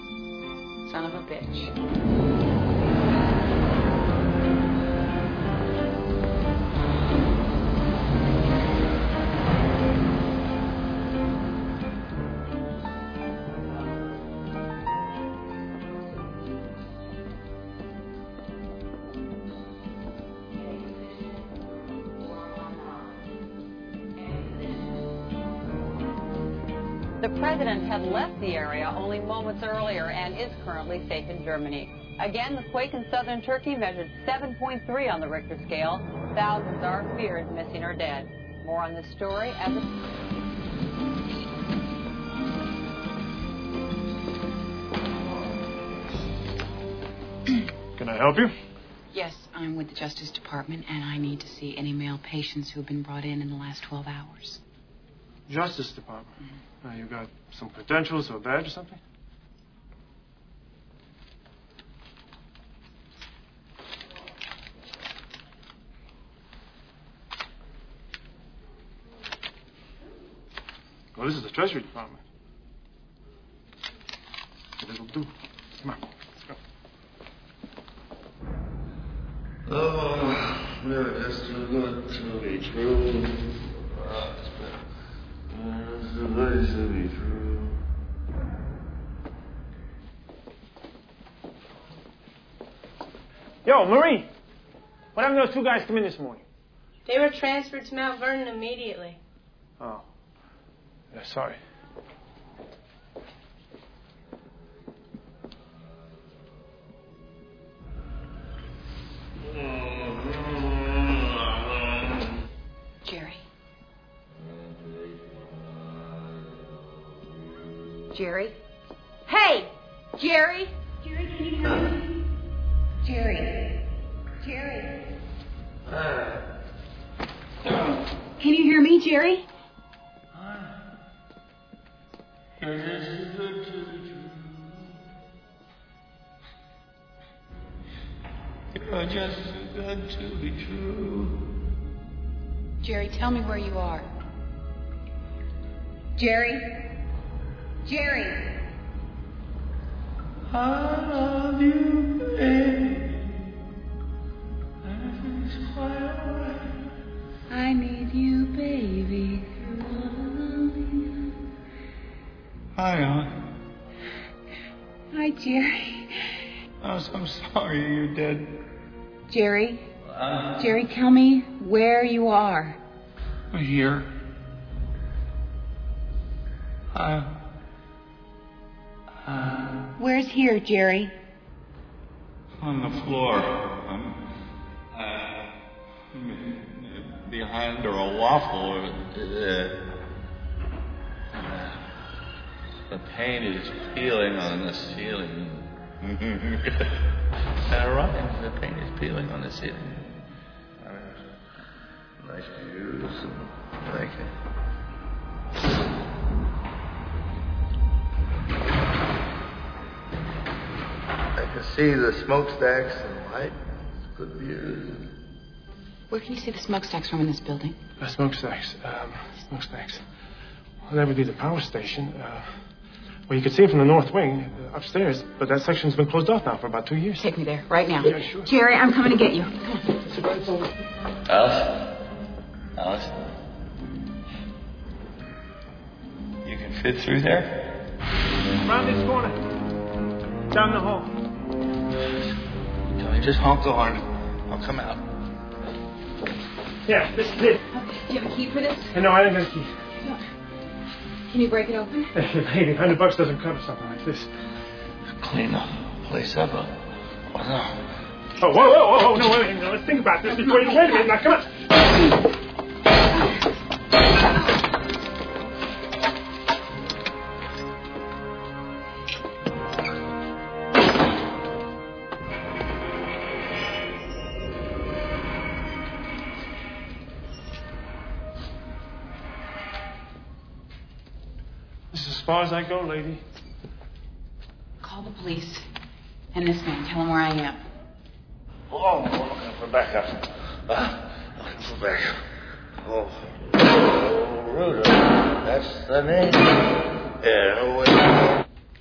Speaker 11: Son of a bitch.
Speaker 15: The president had left the area only moments earlier and is currently safe in Germany. Again, the quake in southern Turkey measured 7.3 on the Richter scale. Thousands are feared missing or dead. More on this story as it...
Speaker 22: Can I help you?
Speaker 11: Yes, I'm with the Justice Department, and I need to see any male patients who have been brought in the last 12 hours.
Speaker 22: Justice Department. You got some credentials or a badge or something? Well, this is the Treasury Department. It'll do. Come on, let's go.
Speaker 2: Oh, no, it's too good to be true. It's too good to be true.
Speaker 22: Yo, Marie! What happened to those two guys come in this morning?
Speaker 18: They were transferred to Mount Vernon immediately.
Speaker 22: Oh. Yeah, sorry.
Speaker 11: Jerry. Jerry? Hey! Jerry? Jerry, can you hear me? Jerry. Jerry. Can you hear me, Jerry?
Speaker 2: You're just too good to be true.
Speaker 11: Jerry, tell me where you are. Jerry? Jerry!
Speaker 2: I love you, baby. Everything's quite alright.
Speaker 11: I need you, baby.
Speaker 2: Hi, Aunt.
Speaker 11: Hi, Jerry.
Speaker 2: I'm sorry you're dead.
Speaker 11: Jerry? Jerry, tell me where you are.
Speaker 2: We're here.
Speaker 11: Where's here, Jerry?
Speaker 2: On the floor. Behind or a waffle. The paint is peeling on the ceiling. That rhymes. The paint is peeling on the ceiling. Nice views. Like it. I can see the smokestacks and light. It's good views.
Speaker 11: Where can you see the smokestacks from in this building?
Speaker 22: Smokestacks. Smokestacks. Well, that would be the power station. Well, you could see it from the north wing, upstairs, but that section's been closed off now for about 2 years.
Speaker 11: Take me there, right now.
Speaker 22: Yeah, sure.
Speaker 11: Jerry, I'm coming to get you. Come on.
Speaker 2: Alice? You can fit through there?
Speaker 22: Around this corner. Down the hall.
Speaker 2: Tony, just honk the horn. I'll come out.
Speaker 22: Yeah, this is it.
Speaker 11: Okay. Do you have a key for this?
Speaker 22: No, I didn't get a key.
Speaker 11: Can you break it open?
Speaker 22: Maybe $100 doesn't cover something like this.
Speaker 2: Clean the place up. What now?
Speaker 22: Oh, whoa, no, wait a minute. Let's think about this before you... Wait a minute, now, come on. This is as far as I go, lady.
Speaker 11: Call the police. And this man, tell him where I am.
Speaker 2: Oh, we're looking for backup. Looking for backup. Oh, Rudolph. That's the name. Yeah, no way.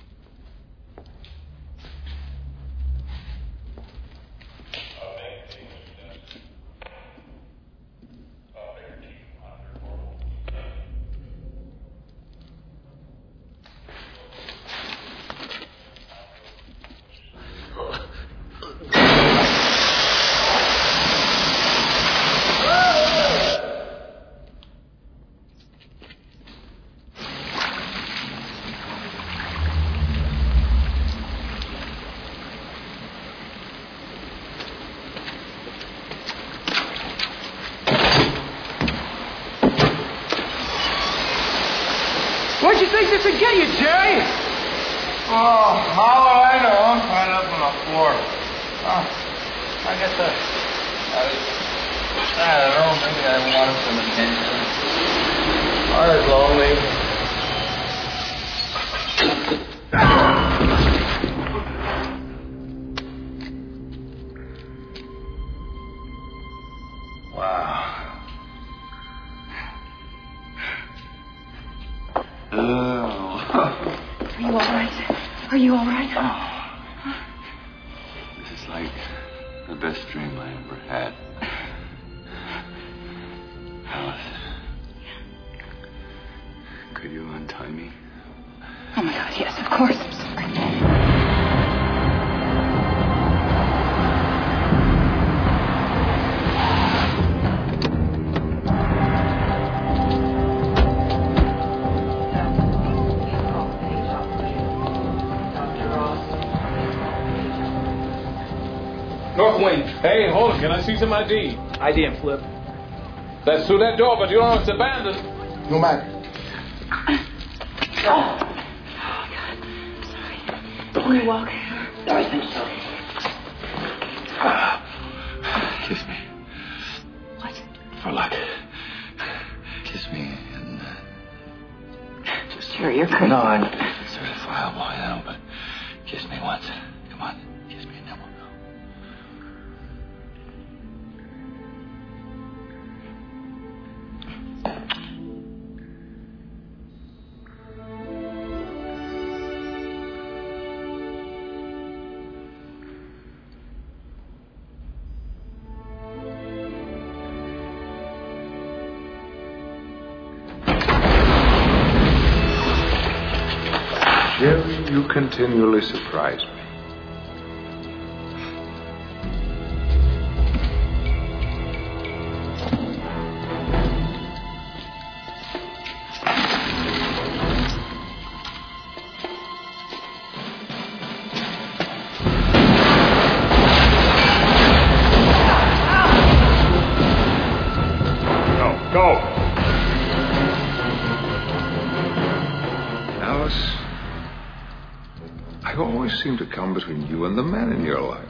Speaker 8: Where'd you think this would get you, Jerry?
Speaker 2: Oh, how will I know? I'm right up on the floor. Oh, I guess I don't know. Maybe I wanted some attention. I was lonely. Wow.
Speaker 11: Are you all right? Are you all right?
Speaker 12: This is like the best dream I ever had. Alice. Could you untie me?
Speaker 11: Oh my God, yes, of course. I'm sorry.
Speaker 21: North Wing. Hey, hold it. Can I see some ID? ID and Flip. That's through that door, but you don't know it's abandoned.
Speaker 2: No matter.
Speaker 11: Oh, God. Sorry. Can we walk? I think so.
Speaker 12: Kiss me.
Speaker 11: What?
Speaker 12: For luck. Kiss me and just...
Speaker 11: Jerry, you're crazy.
Speaker 12: No, I'm certifiable, I know, but kiss me once. Come on. Kiss me and then we'll go.
Speaker 17: Jerry, you continually surprise me. Go. Alice, I always seem to come between you and the man in your life.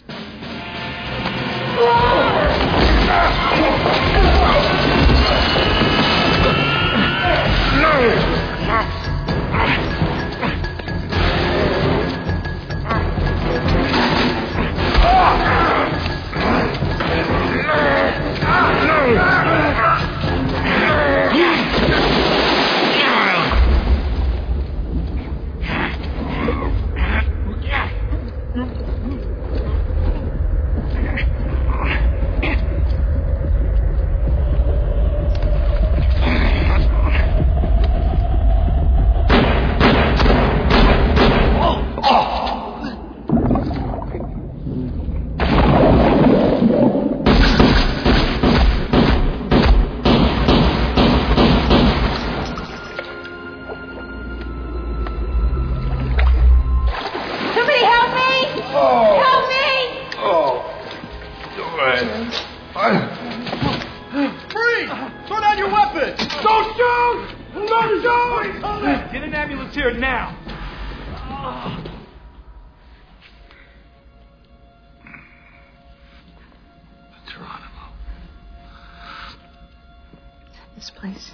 Speaker 11: This place.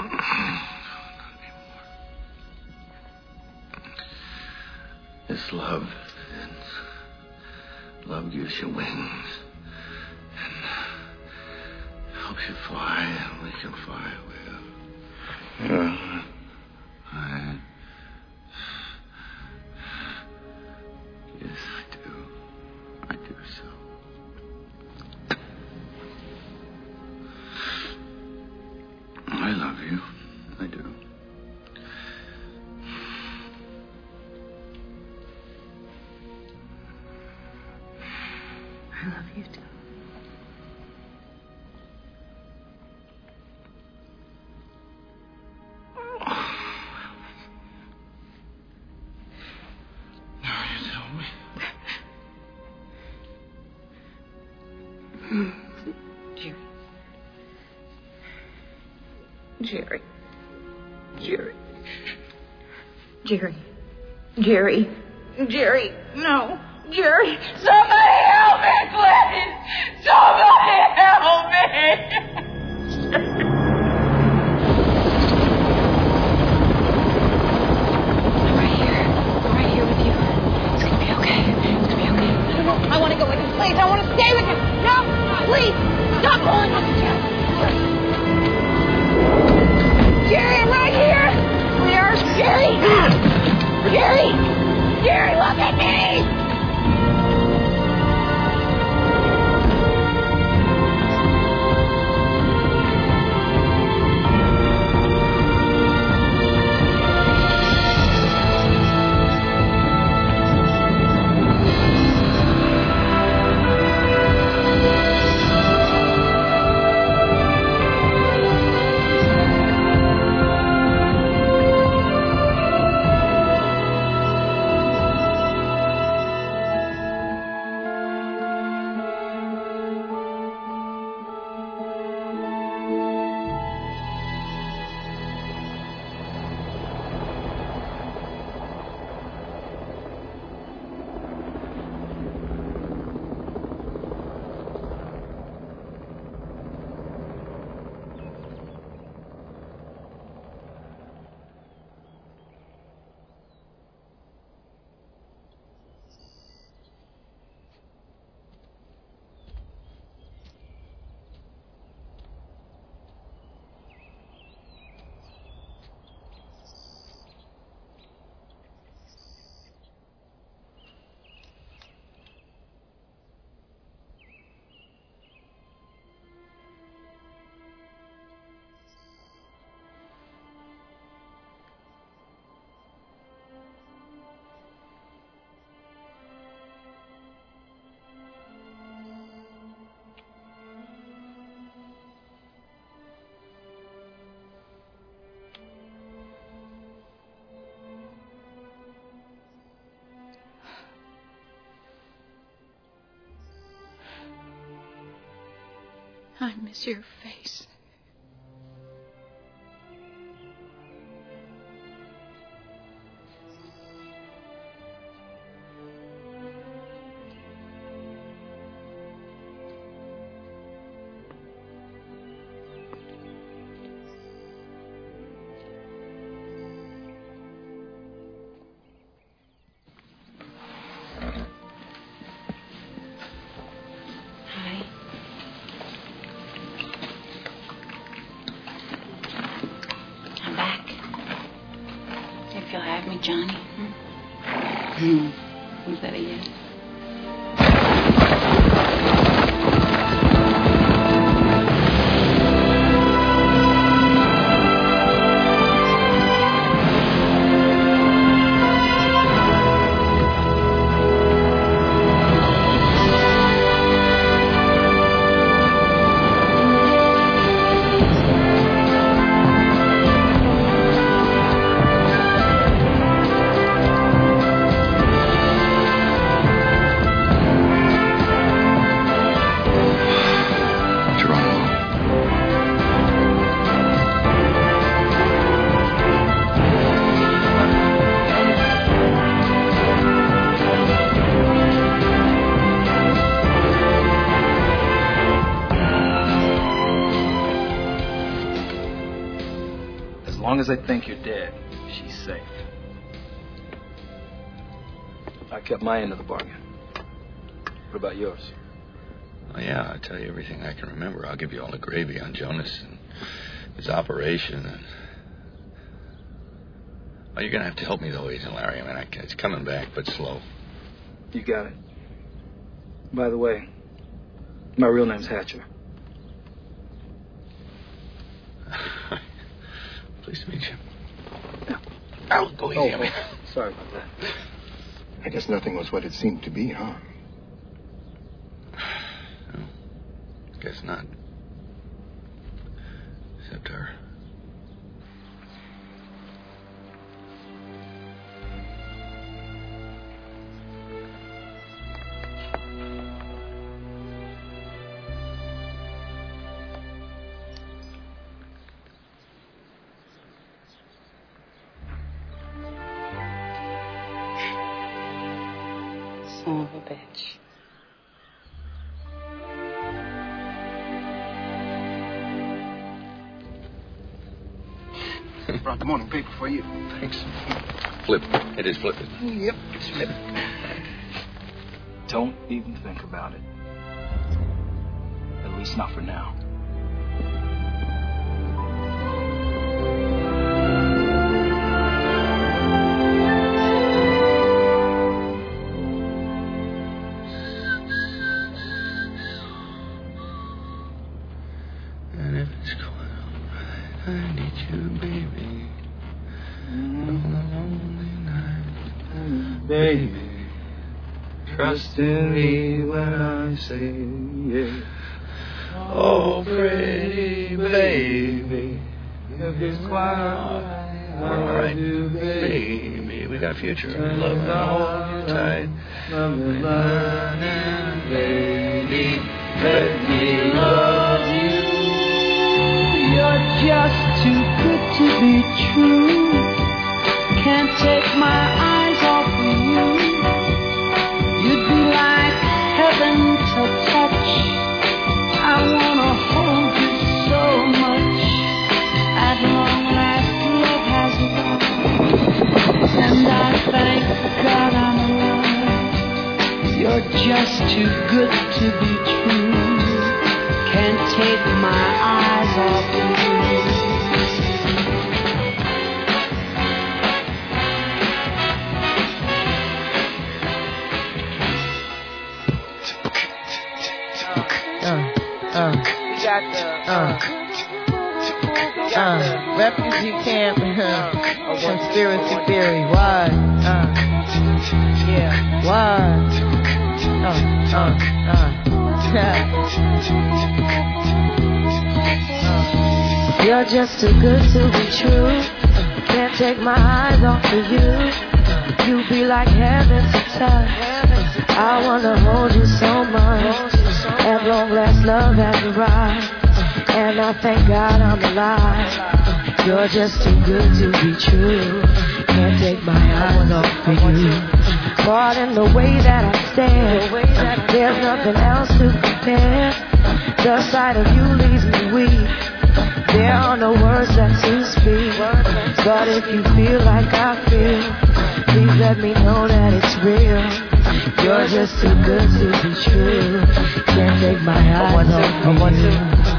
Speaker 12: It's love. And love gives you wings. And helps you fly, and we can fly with. Yeah. Yes, I do. I do so. I love you. I do.
Speaker 11: I love you too.
Speaker 12: Now you tell me.
Speaker 11: Jerry. Jerry. Jerry. Jerry. Jerry. No. Jerry. Somebody help me, please. Somebody help me. I'm right here with you. It's gonna be okay. It's gonna be okay. No, I want to go with you, please. I want to stay with you. No, please. Stop pulling on the chair. Jerry, I'm right here. I miss your face. Johnny. Was that a yes?
Speaker 3: As long as I think you're dead, she's safe. I kept my end of the bargain. What about yours?
Speaker 12: Oh, yeah, I'll tell you everything I can remember. I'll give you all the gravy on Jonas and his operation. And... Oh, you're going to have to help me, though, Agent Larry. I mean, it's coming back, but slow.
Speaker 3: You got it. By the way, my real name's Hatcher.
Speaker 12: Pleased to meet you.
Speaker 1: Al, go easy on me.
Speaker 3: Sorry about that.
Speaker 1: I guess nothing was what it seemed to be, huh?
Speaker 12: No, guess not. Except her.
Speaker 14: Son of a bitch.
Speaker 1: Brought the morning paper for you.
Speaker 12: Thanks. Flip. It is flip.
Speaker 1: Yep, flip.
Speaker 3: Don't even think about it. At least not for now.
Speaker 12: And if it's going alright, I need you, baby. On a lonely night, baby. Trust in me when I say yes. Oh, pretty baby, if it's quite alright, baby, we got a future. Love and hold you tight. Love and baby, let me love you.
Speaker 6: You're just too good to be true. Can't take my eyes off of you. You'd be like heaven to touch. I wanna hold you so much. At long last, love has won, and I thank God I'm alive. You're just too good to be true. Can't take my eyes off of you.
Speaker 19: We got the refugee camp conspiracy theory. Why? Yeah. Why? You're just too good to be true. Can't take my eyes off of you. You be like heaven to touch. I wanna hold you so much. At long last, love has arrived, and I thank God I'm alive. You're just too good to be true. Can't take my eyes off of you. Caught in the way that I stand, there's nothing else to compare. The sight of you leaves me weak. There are no words left to speak. But if you feel like I feel, please let me know that it's real. You're just too good to be true. Can't take my eyes off of you.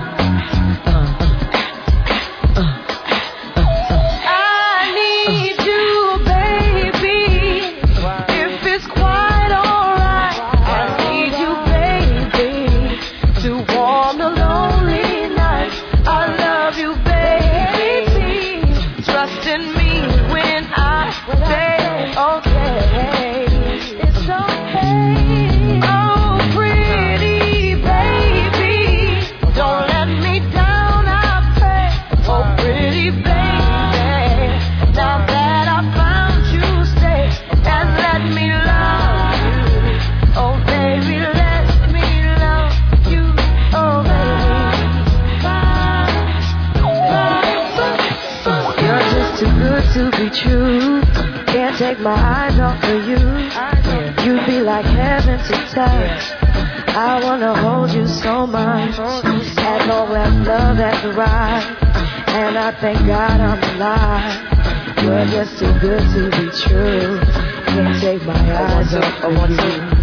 Speaker 19: To be true, can't take my eyes off of you. You'd be like heaven to touch. I wanna hold you so much. At long last, love has arrived, and I thank God I'm alive. You're just too good to be true. Can't take my eyes off of you.